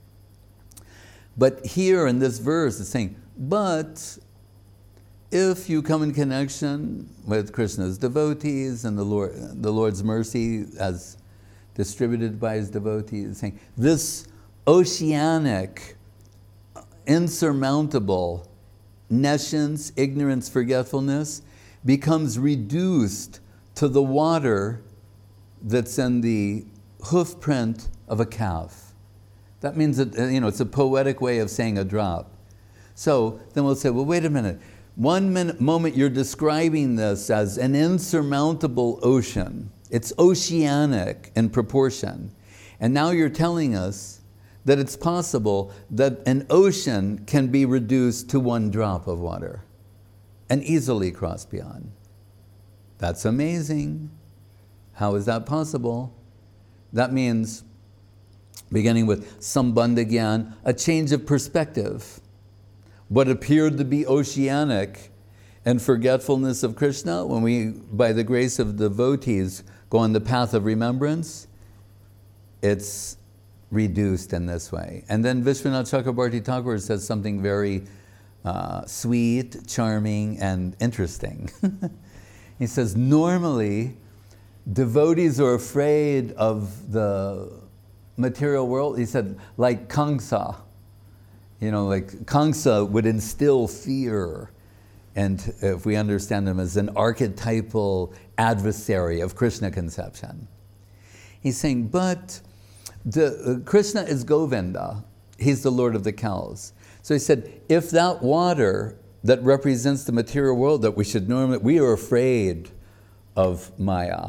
But here in this verse, it's saying, but if you come in connection with Krishna's devotees and the Lord's mercy as distributed by his devotees, it's saying, this oceanic, insurmountable nescience, ignorance, forgetfulness becomes reduced to the water that's in the hoof print of a calf. That means that, it's a poetic way of saying a drop. So then we'll say, well, wait a minute. Moment you're describing this as an insurmountable ocean. It's oceanic in proportion. And now you're telling us that it's possible that an ocean can be reduced to one drop of water and easily cross beyond. That's amazing. How is that possible? That means, beginning with Sambandha-gyan, a change of perspective. What appeared to be oceanic and forgetfulness of Krishna, when we, by the grace of devotees, go on the path of remembrance, it's reduced in this way. And then Vishwanath Chakrabarti Thakur says something very sweet, charming, and interesting. He says, normally, devotees are afraid of the material world. He said, like Kamsa. Like Kamsa would instill fear. And if we understand him as an archetypal adversary of Krishna conception. He's saying, but Krishna is Govinda. He's the Lord of the cows. So he said, if that water that represents the material world that we are afraid of Maya.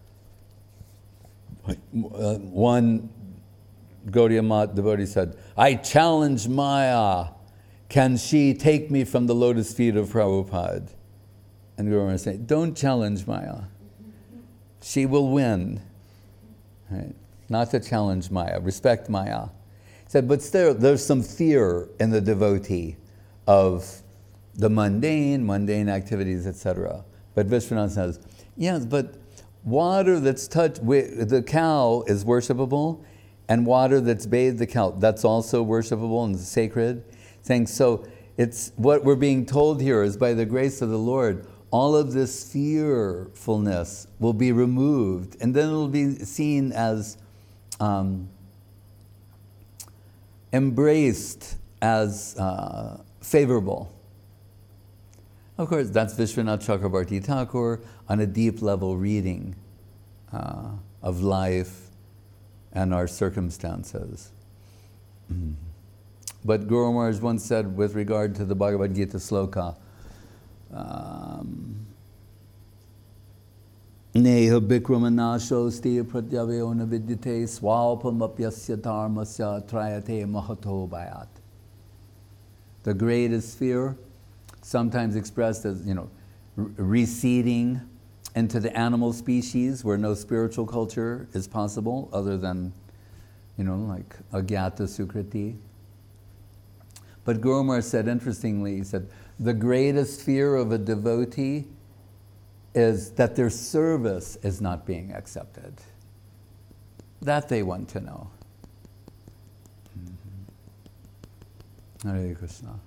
One Gaudiya Math devotee said, I challenge Maya. Can she take me from the lotus feet of Prabhupada? And Guru Maharaj said, don't challenge Maya. She will win. Right? Not to challenge Maya, respect Maya. He said, but still, there's some fear in the devotee of the mundane activities, etc. But Vishwanath says, yes, but water that's touched, the cow is worshipable, and water that's bathed the cow, that's also worshipable and sacred. Saying, so it's what we're being told here is by the grace of the Lord, all of this fearfulness will be removed, and then it'll be seen as embraced as favorable. Of course, that's Vishwanath Chakrabarti Thakur on a deep level reading of life and our circumstances. But Guru Maharaj once said with regard to the Bhagavad Gita sloka, Neha Bikramana sti pratyaveo na vidyate swalpamapyasya dharmasya trayate mahato bhayat. The greatest fear, sometimes expressed as, receding into the animal species where no spiritual culture is possible other than, like Agyata Sukriti. But Guru Maharaj said, interestingly, he said, the greatest fear of a devotee is that their service is not being accepted. That they want to know. Hare Krishna.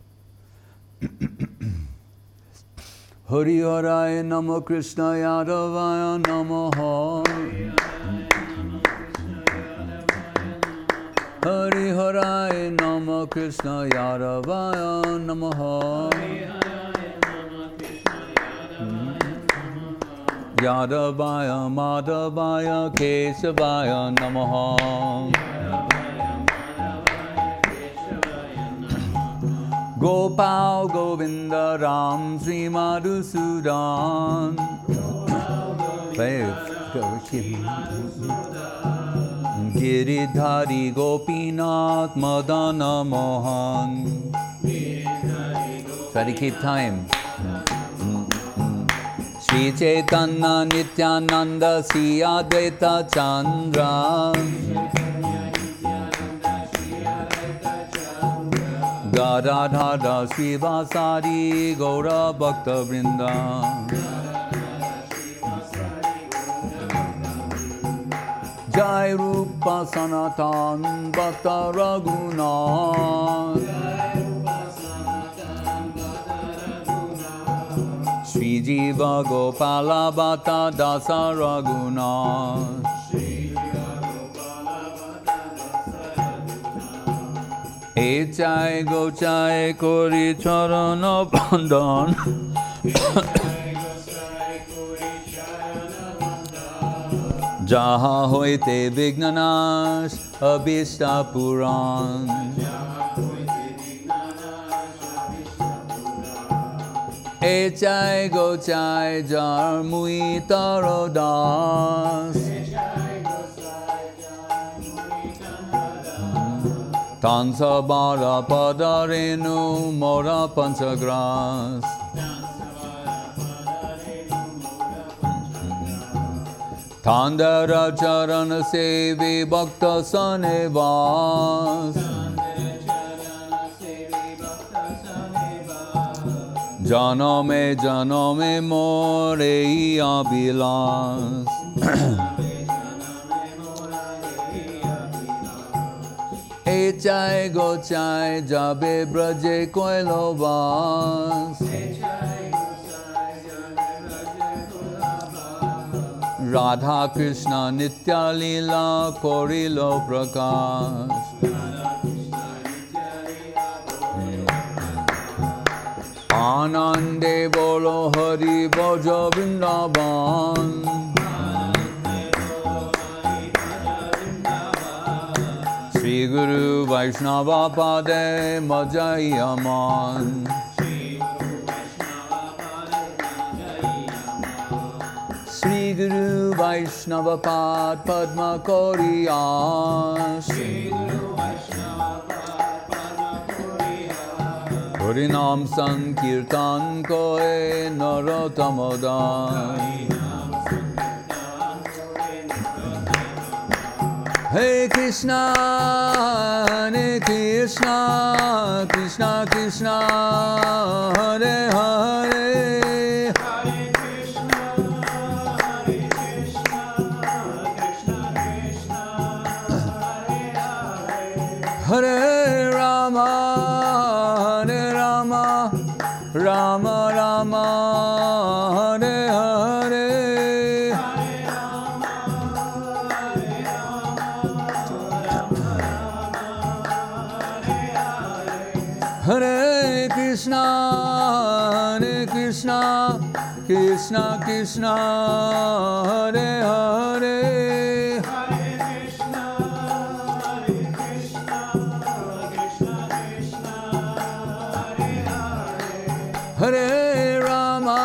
Hari Haraya Namo Krishna Yadavaya Namo Hari Haraya Namo Krishna Yadavaya Namo Yadavaya Madhavaya Kesavaya Namo Gopal Govinda Ram Sri Madhusudan. Giridhari Gopinath Madana Mohan. Try to keep time. Shri Chaitanya Nityananda Sri Advaita Chandra Gadadhara Srivasadi Gaura Bhakta Vrinda Jai Rupa Sanatan Bhakta Raghunath Shri Jiva Gopala Bhatta Dasa Raghunath Echai Gochai Kori Charana Bandhan Jaha Hoite Vignanash Abhishta Puran Echai Gochai Jar Mui Tarodas Tansa Bara Padarenu Mora Panchagras Tandara Charana Sevi Bhakta Sanevas Janame More Abhilas Echai Gochai Jabe Braje Koilovas Radha Krishna Nitya Lila Korilo Prakash Anande Bolo Hari Bhaja Vrindavan Shri Guru Vaishnava Pade Majayaman Shri Guru Vaishnava Pad Padma Koriyas Harinam Sankirtan Koe Narotamodan Hey Krishna, Hare Krishna, Krishna Krishna, Hare Hare Hare Krishna, Hare Rama, Hare Rama, Rama Rama, Hare Hare Hare Krishna, Krishna Krishna, Hare Hare Hare Krishna, Krishna Krishna, Hare Hare Hare Rama,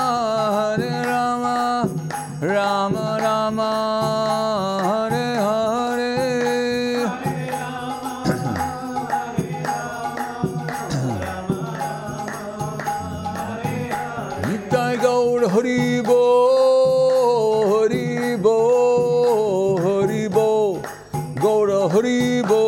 Rama Rama, Hare Hare Hari Bo, Hari Bo, Hari Bo, Gaura Hari Bo,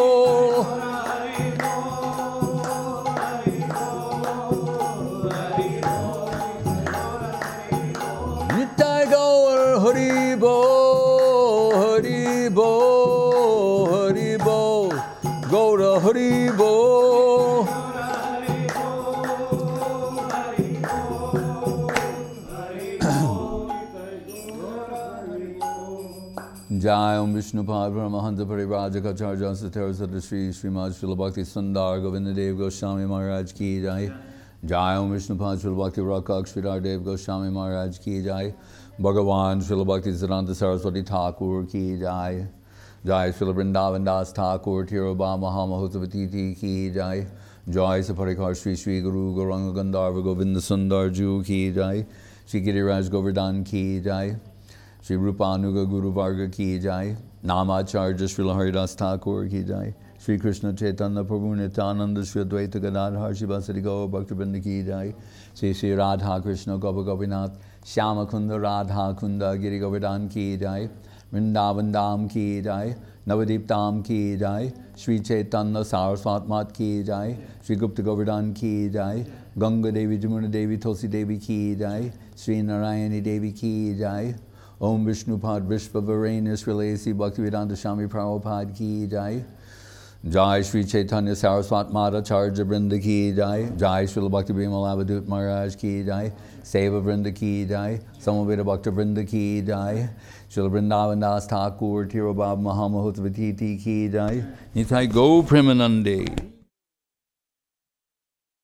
Nitai Gaur Hari Bo, Hari Bo, Hari Bo, Gaura Hari Bo. Jai Om Vishnupad Paramahansa Parivrajakacarya Satara Sadashri Srimad Srila Bhakti Sundar Govinda Dev Goswami Maharaj Ki Jai Jai Om Vishnupad Srila Bhakti Rakak Sridhar Dev Goswami Maharaj Ki Jai Bhagavan Srila Bhakti Siddhanta Saraswati Thakur Ki Jai Jai Srila Vrindavan Das Thakur Tirobha Mahamahotavati Ki Jai Jai Saparikar Sri Sri Guru Gauranga Gandharva Govinda Sundar Ju Ki Jai Shri Giriraj Govardhan Ki Jai Shri Rupanuga Guru Varga Ki Jai Namacharya Srila Haridas Thakur Ki Jai Shri Krishna Chaitanya Prabhu Nityananda Shri Advaita Gadadhar Shivasari Gaur Bhaktivinoda Ki Jai. Shri Shri Radha Krishna Gopa Gopinath Shyama Kunda Radha Kunda Giri Govardhan Ki Jai. Vrindavan Dham Ki Jai. Navadip Dham Ki Jai. Shri Chaitanya Saraswat Mat Ki Jai. Shri Gupta Govardhan Ki Jai. Ganga Devi Jamuna Devi Tulsi Devi Ki Jai. Shri Narayani Devi Ki Jai. Om Vishnupad Vishva Varena Srilesi Bhaktivedanta Swami Prabhupada Ki Jai. Jai Shri Chaitanya Saraswat Mata Charja Vrinda Ki Jai. Jai Srila Bhakti Bimal Avadut Maharaj Ki Jai. Seva Vrinda Ki Jai. Samaveda Bhakta Vrinda Ki Jai. Srila Vrindavan Das Thakur Tirobab Mahamahotavati Ki Jai. Nitai Go Premanande.